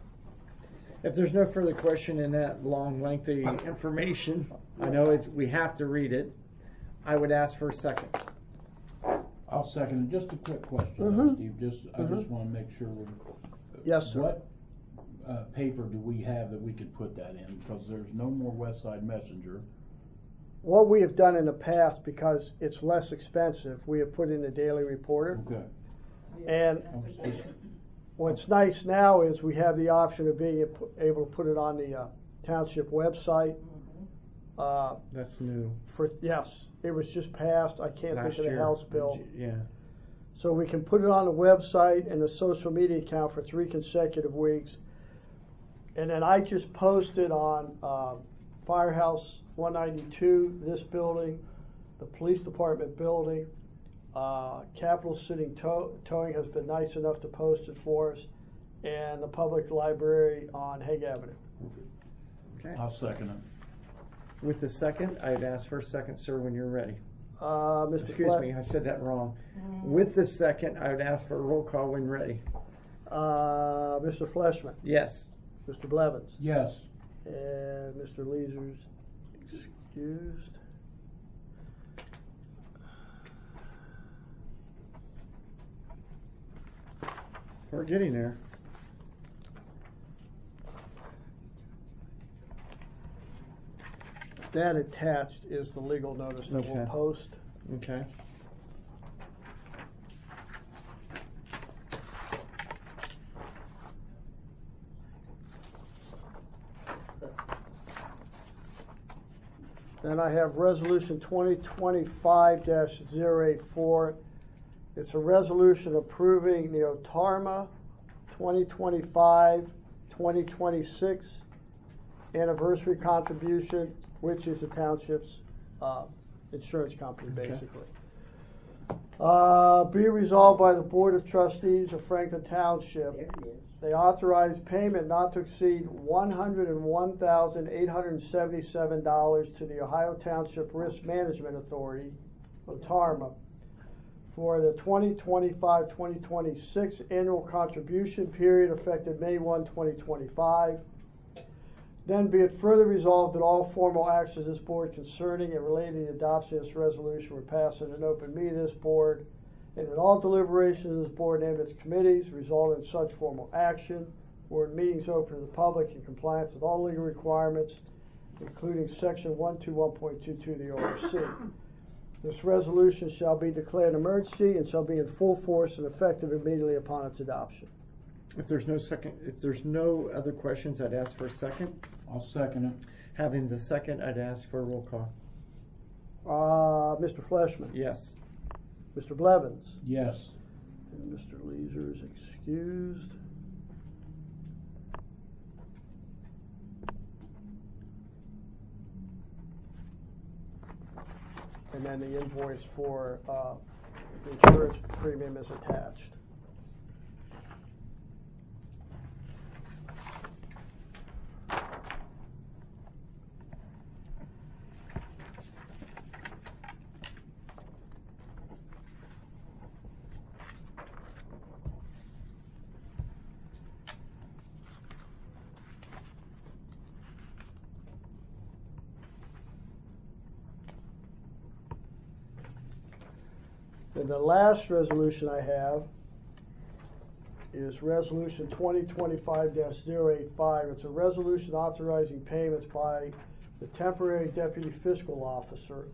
A: If there's no further question in that long, lengthy information, I know it's, we have to read it. I would ask for a second.
E: I'll second it. Just a quick question,
D: Mhm.
E: Steve. Just, I
D: Mhm.
E: just want to make sure we're.
D: Yes, sir.
E: What uh, paper do we have that we could put that in? Because there's no more West Side Messenger.
D: What we have done in the past, because it's less expensive, we have put in the Daily Reporter.
E: Okay.
D: And
E: I was just-
D: what's nice now is we have the option of being able to put it on the uh, township website. Uh,
A: That's new.
D: For yes, it was just passed. I can't
A: Last
D: think of the
A: year.
D: House bill.
A: Yeah.
D: So we can put it on the website and the social media account for three consecutive weeks. And then I just posted on uh, Firehouse one ninety-two, this building, the police department building, uh, Capitol Sitting Tow- Towing has been nice enough to post it for us, and the public library on Hague Avenue.
A: Okay.
E: I'll second it.
A: With the second, I'd ask for a second, sir, when you're ready.
D: Uh, Mister
A: Excuse
D: Fle-
A: me, I said that wrong. With the second, I would ask for a roll call when ready.
D: Uh, Mister Fleshman,
A: Yes.
D: Mister Blevins,
E: Yes.
D: and Mister Leeser's excused.
A: We're getting there.
D: That attached is the legal notice that we'll
A: Okay.
D: post.
A: Okay.
D: Then I have resolution twenty twenty-five dash zero eight four. It's a resolution approving the Otarma twenty twenty-five twenty twenty-six anniversary contribution, which is the township's uh, insurance company,
A: Okay.
D: basically. Uh, be resolved by the Board of Trustees of Franklin Township.
G: There it is.
D: They authorize payment not to exceed one hundred one thousand eight hundred seventy-seven dollars to the Ohio Township Risk Management Authority, OTARMA, for the twenty twenty-five twenty twenty-six annual contribution period effective May first, twenty twenty-five. Then be it further resolved that all formal actions of this board concerning and relating to the adoption of this resolution were passed in an open meeting of this board, and that all deliberations of this board and its committees result in such formal action, or in meetings open to the public in compliance with all legal requirements, including section one twenty-one point twenty-two of the O R C. This resolution shall be declared an emergency and shall be in full force and effective immediately upon its adoption.
A: If there's no second, if there's no other questions, I'd ask for a second.
E: I'll second it.
A: Having the second, I'd ask for a roll call.
D: Uh, Mister Fleshman.
A: Yes.
D: Mister Blevins.
E: Yes.
D: And Mister Leeser is excused. And then the invoice for uh, the insurance premium is attached. And the last resolution I have is resolution twenty twenty-five dash zero eight five. It's a resolution authorizing payments by the temporary deputy fiscal officer.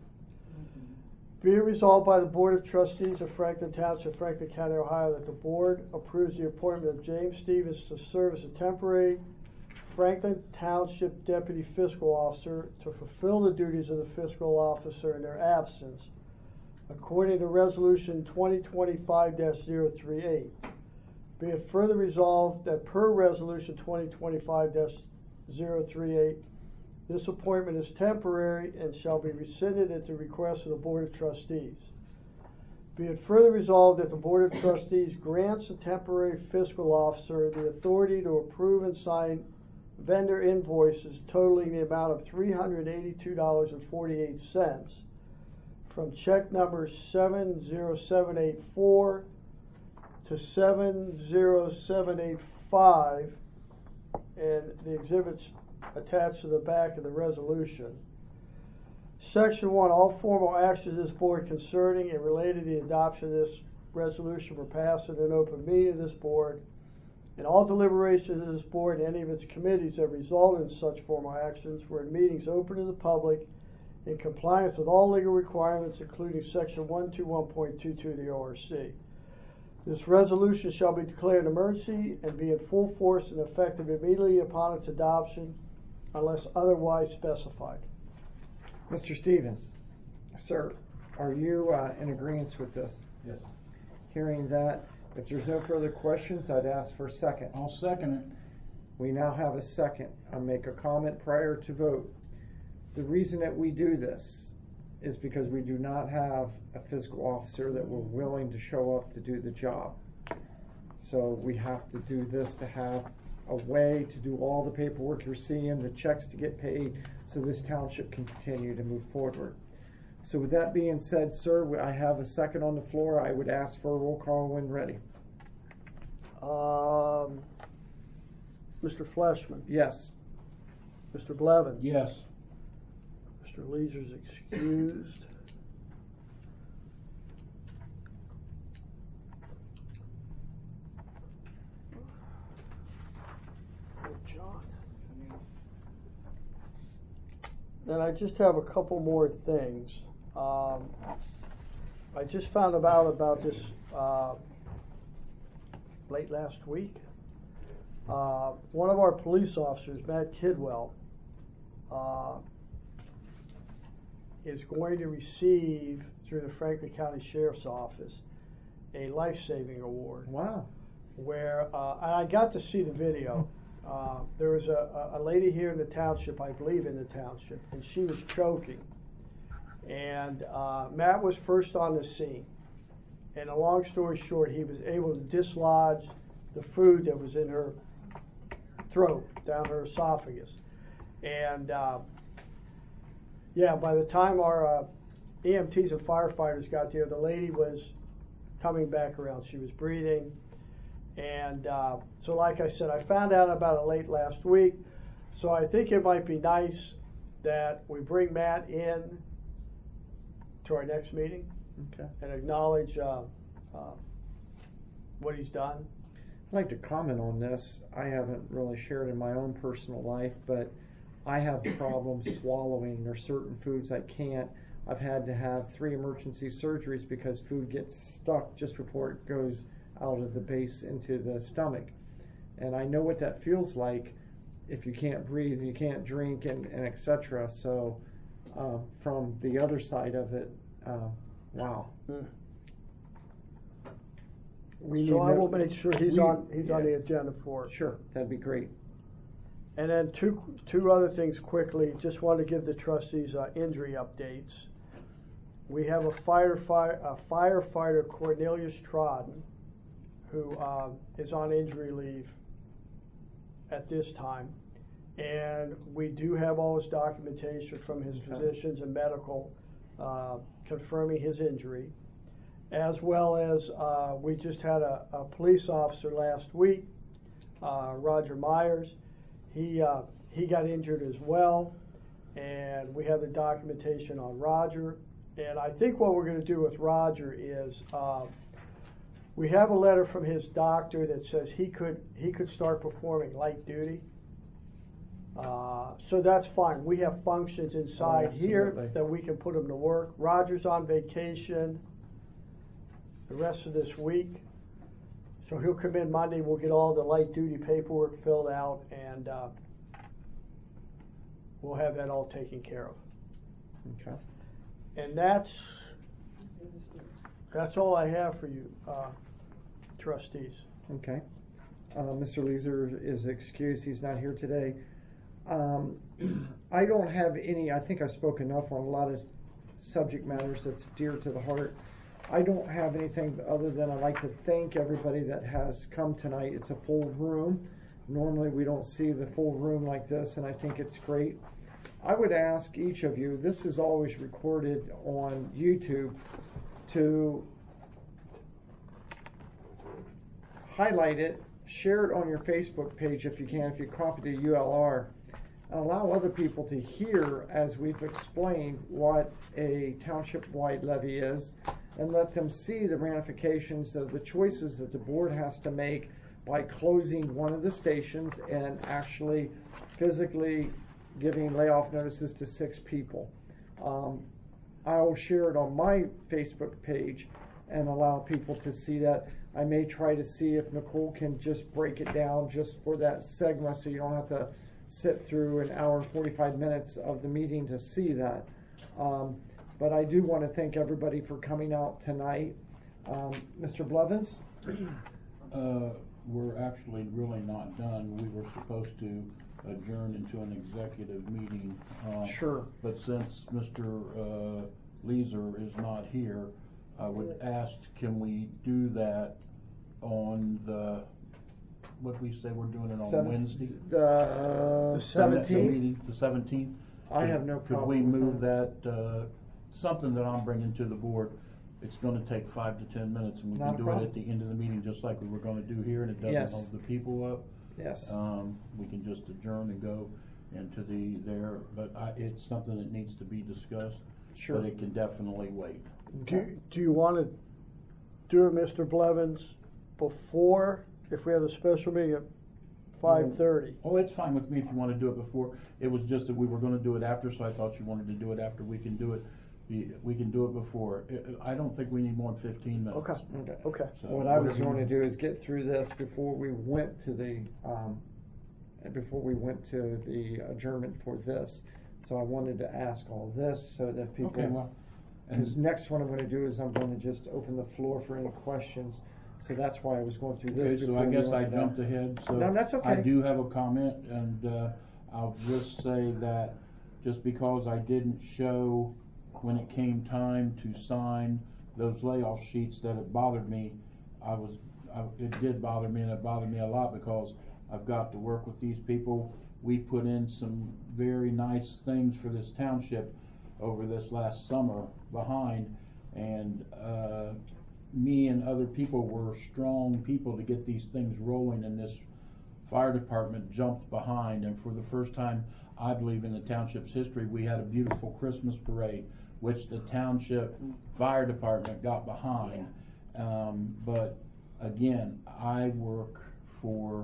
D: Be it resolved by the Board of Trustees of Franklin Township, Franklin County, Ohio, that the board approves the appointment of James Stevens to serve as a temporary Franklin Township Deputy Fiscal Officer to fulfill the duties of the fiscal officer in their absence, according to Resolution twenty twenty-five dash zero three eight. Be it further resolved that per Resolution twenty twenty-five dash zero three eight, this appointment is temporary and shall be rescinded at the request of the Board of Trustees. Be it further resolved that the Board of Trustees grants the temporary fiscal officer the authority to approve and sign vendor invoices totaling the amount of three hundred eighty-two dollars and forty-eight cents from check number seven zero seven eight four to seven zero seven eight five, and the exhibits attached to the back of the resolution. Section one, all formal actions of this board concerning and related to the adoption of this resolution were passed in an open meeting of this board, and all deliberations of this board and any of its committees that resulted in such formal actions were in meetings open to the public in compliance with all legal requirements, including section one twenty-one point two two of the O R C. This resolution shall be declared an emergency and be in full force and effective immediately upon its adoption, unless otherwise specified.
A: Mister Stevens, sir, are you uh, in agreement with this?
E: Yes.
A: Hearing that, if there's no further questions, I'd ask for a second.
E: I'll second it.
A: We now have a second. I'll make a comment prior to vote. The reason that we do this is because we do not have a fiscal officer that we're willing to show up to do the job. So we have to do this to have a way to do all the paperwork you're seeing, the checks to get paid, so this township can continue to move forward. So with that being said, sir, I have a second on the floor. I would ask for a roll call when ready.
D: Um, Mister Fleshman.
A: Yes.
D: Mister Blevins.
E: Yes.
D: Mister Leeser's excused. Oh, John. Then I just have a couple more things. Um, I just found out about this uh, late last week. Uh, one of our police officers, Matt Kidwell, uh, is going to receive, through the Franklin County Sheriff's Office, a life-saving award.
A: Wow.
D: Where, uh, I got to see the video. Uh, there was a, a lady here in the township, I believe in the township, and she was choking. And uh, Matt was first on the scene. And a long story short, he was able to dislodge the food that was in her throat, down her esophagus. And uh, yeah, by the time our uh, E M Ts and firefighters got there, the lady was coming back around. She was breathing. And uh, so like I said, I found out about it late last week. So I think it might be nice that we bring Matt in to our next meeting,
A: okay,
D: and acknowledge uh, uh, what he's done.
A: I'd like to comment on this. I haven't really shared in my own personal life, but I have problems swallowing. There's certain foods I can't. I've had to have three emergency surgeries because food gets stuck just before it goes out of the base into the stomach. And I know what that feels like if you can't breathe, you can't drink, and, and et cetera. So uh, from the other side of it, uh, wow.
D: Hmm.
A: We
D: So I
A: need
D: will
A: no-
D: make sure he's
A: we-
D: on he's on
A: yeah.
D: the agenda for it.
A: Sure, that'd be great.
D: And then two two other things quickly. Just want to give the trustees uh, injury updates. We have a firefighter, a firefighter Cornelius Trodden, who uh, is on injury leave at this time, and we do have all his documentation from his
A: Okay.
D: physicians and medical uh, confirming his injury, as well as uh, we just had a, a police officer last week, uh, Roger Myers. He uh, he got injured as well, and we have the documentation on Roger. And I think what we're going to do with Roger is uh, we have a letter from his doctor that says he could he could start performing light duty. Uh, so that's fine. We have functions inside here
A: absolutely.
D: that we can put them to work. Roger's on vacation the rest of this week. So he'll come in Monday, we'll get all the light duty paperwork filled out, and uh, we'll have that all taken care of.
A: Okay.
D: And that's, that's all I have for you, uh, trustees.
A: Okay. Uh, Mister Leeser is excused, he's not here today. Um, I don't have any, I think I spoke enough on a lot of subject matters that's dear to the heart. I don't have anything other than I'd like to thank everybody that has come tonight. It's a full room. Normally we don't see the full room like this, and I think it's great. I would ask each of you, this is always recorded on YouTube, to highlight it, share it on your Facebook page if you can, if you copy the U L R. Allow other people to hear as we've explained what a township-wide levy is, and let them see the ramifications of the choices that the board has to make by closing one of the stations and actually physically giving layoff notices to six people. Um, I will share it on my Facebook page and allow people to see that. I may try to see if Nicole can just break it down just for that segment so you don't have to sit through an hour and forty-five minutes of the meeting to see that. Um, but I do want to thank everybody for coming out tonight. Um, Mister Blevins?
E: Uh, we're actually really not done. We were supposed to adjourn into an executive meeting. uh,
A: Sure.
E: But since Mister uh, Leeser is not here, I would ask, can we do that on the, what do we say, we're doing it on
A: Seven-
E: Wednesday?
A: Uh,
E: The
A: seventeenth?
E: meeting, The seventeenth?
A: I have no
E: Could
A: problem
E: we
A: with
E: move that, uh, something that I'm bringing to the board, it's gonna take five to ten minutes, and we
A: Not
E: can
A: a
E: do it
A: problem.
E: at the end of the meeting, just like we were gonna do here, and it
A: Yes.
E: doesn't hold the people up.
A: Yes.
E: Um, we can just adjourn and go into the, there, but I, it's something that needs to be discussed.
A: Sure.
E: But it can definitely wait.
D: Do, do you want to do it, Mister Blevins, before, if we have a special meeting at five thirty?
E: Oh, it's fine with me if you wanna do it before, it was just that we were gonna do it after, so I thought you wanted to do it after. We can do it, we, we can do it before. I, I don't think we need more than fifteen minutes.
D: Okay,
A: Okay.
D: okay.
E: So
A: What I was
E: whatever
A: going to
E: you-
A: do is get through this before we went to the, um, before we went to the adjournment for this. So I wanted to ask all this so that people.
E: Okay, well,
A: Because
E: and-
A: next one I'm gonna do is I'm gonna just open the floor for any questions. So that's why I was going through this.
E: Okay, so
A: before
E: I
A: we
E: guess
A: went
E: I
A: to that.
E: jumped ahead, so.
A: No, that's
E: I
A: okay.
E: do have a comment, and, uh, I'll just say that just because I didn't show when it came time to sign those layoff sheets, that it bothered me. I was, I, it did bother me, and it bothered me a lot because I've got to work with these people. We put in some very nice things for this township over this last summer behind, and, uh, me and other people were strong people to get these things rolling, and this fire department jumped behind, and for the first time, I believe in the township's history, we had a beautiful Christmas parade, which the township fire department got behind. Um, but again, I work for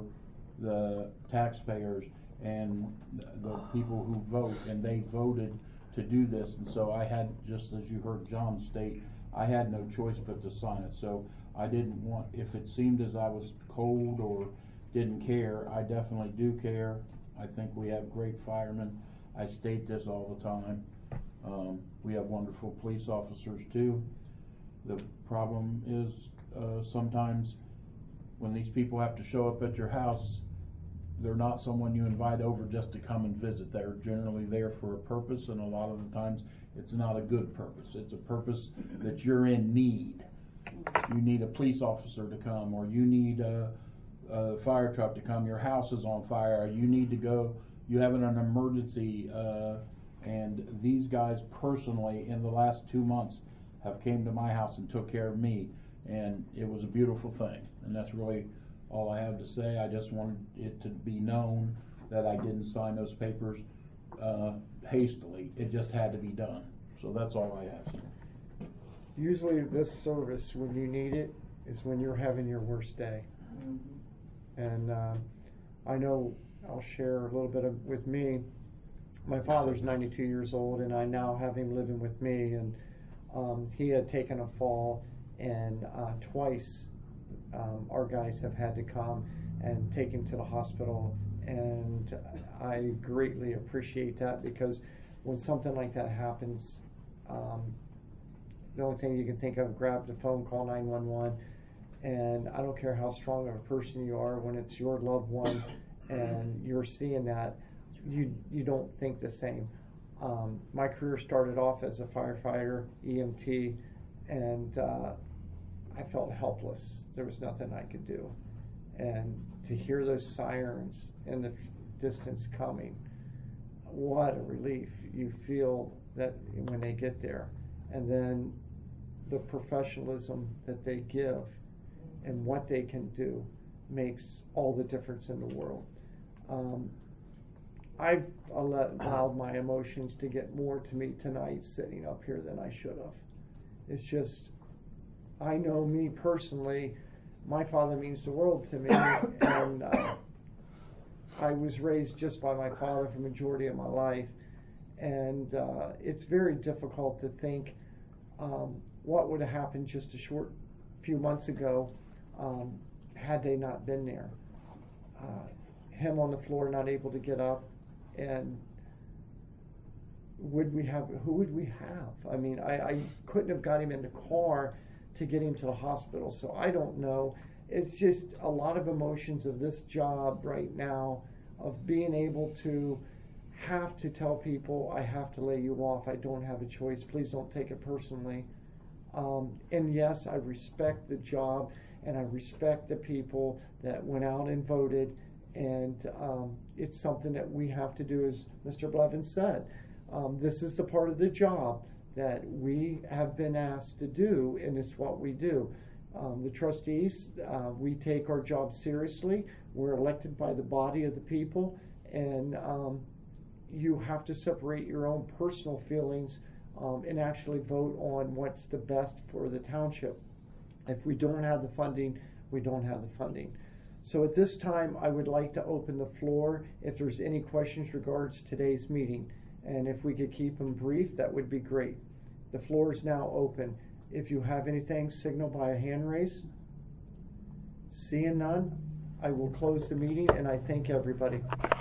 E: the taxpayers and the people who vote, and they voted to do this, and so I had, just as you heard John state, I had no choice but to sign it. So I didn't want, if it seemed as I was cold or didn't care, I definitely do care. I think we have great firemen. I state this all the time. Um, we have wonderful police officers too. The problem is, uh, sometimes when these people have to show up at your house, they're not someone you invite over just to come and visit. They're generally there for a purpose, and a lot of the times it's not a good purpose. It's a purpose that you're in need. You need a police officer to come, or you need a, a fire truck to come. Your house is on fire. You need to go. You have an emergency, uh, and these guys personally, in the last two months, have came to my house and took care of me, and it was a beautiful thing. And that's really all I have to say. I just wanted it to be known that I didn't sign those papers uh, hastily. It just had to be done. So that's all I ask.
A: Usually this service, when you need it, is when you're having your worst day. And um, I know I'll share a little bit of, with me. My father's ninety-two years old, and I now have him living with me, and um, he had taken a fall, and uh, twice um, our guys have had to come and take him to the hospital, and I greatly appreciate that, because when something like that happens, um, the only thing you can think of, grab the phone, call nine one one, and I don't care how strong of a person you are, when it's your loved one and you're seeing that, you you don't think the same. Um, my career started off as a firefighter, E M T, and uh, I felt helpless. There was nothing I could do. And to hear those sirens in the distance coming, what a relief you feel that when they get there. And then the professionalism that they give and what they can do makes all the difference in the world. Um, I've allowed my emotions to get more to me tonight sitting up here than I should have. It's just, I know me personally, my father means the world to me, and uh, I was raised just by my father for the majority of my life, and uh, it's very difficult to think um, what would have happened just a short few months ago um, had they not been there. Uh, him on the floor, not able to get up, and would we have, who would we have? I mean, I, I couldn't have got him in the car to get him to the hospital, so I don't know. It's just a lot of emotions of this job right now, of being able to have to tell people, I have to lay you off, I don't have a choice, please don't take it personally. Um, and yes, I respect the job, and I respect the people that went out and voted, and um, it's something that we have to do, as Mister Blevins said. Um, this is the part of the job that we have been asked to do, and it's what we do. Um, the trustees, uh, we take our job seriously. We're elected by the body of the people, and um, you have to separate your own personal feelings um, and actually vote on what's the best for the township. If we don't have the funding, we don't have the funding. So at this time, I would like to open the floor if there's any questions regards today's meeting. And if we could keep them brief, that would be great. The floor is now open. If you have anything, signal by a hand raise. Seeing none, I will close the meeting, and I thank everybody.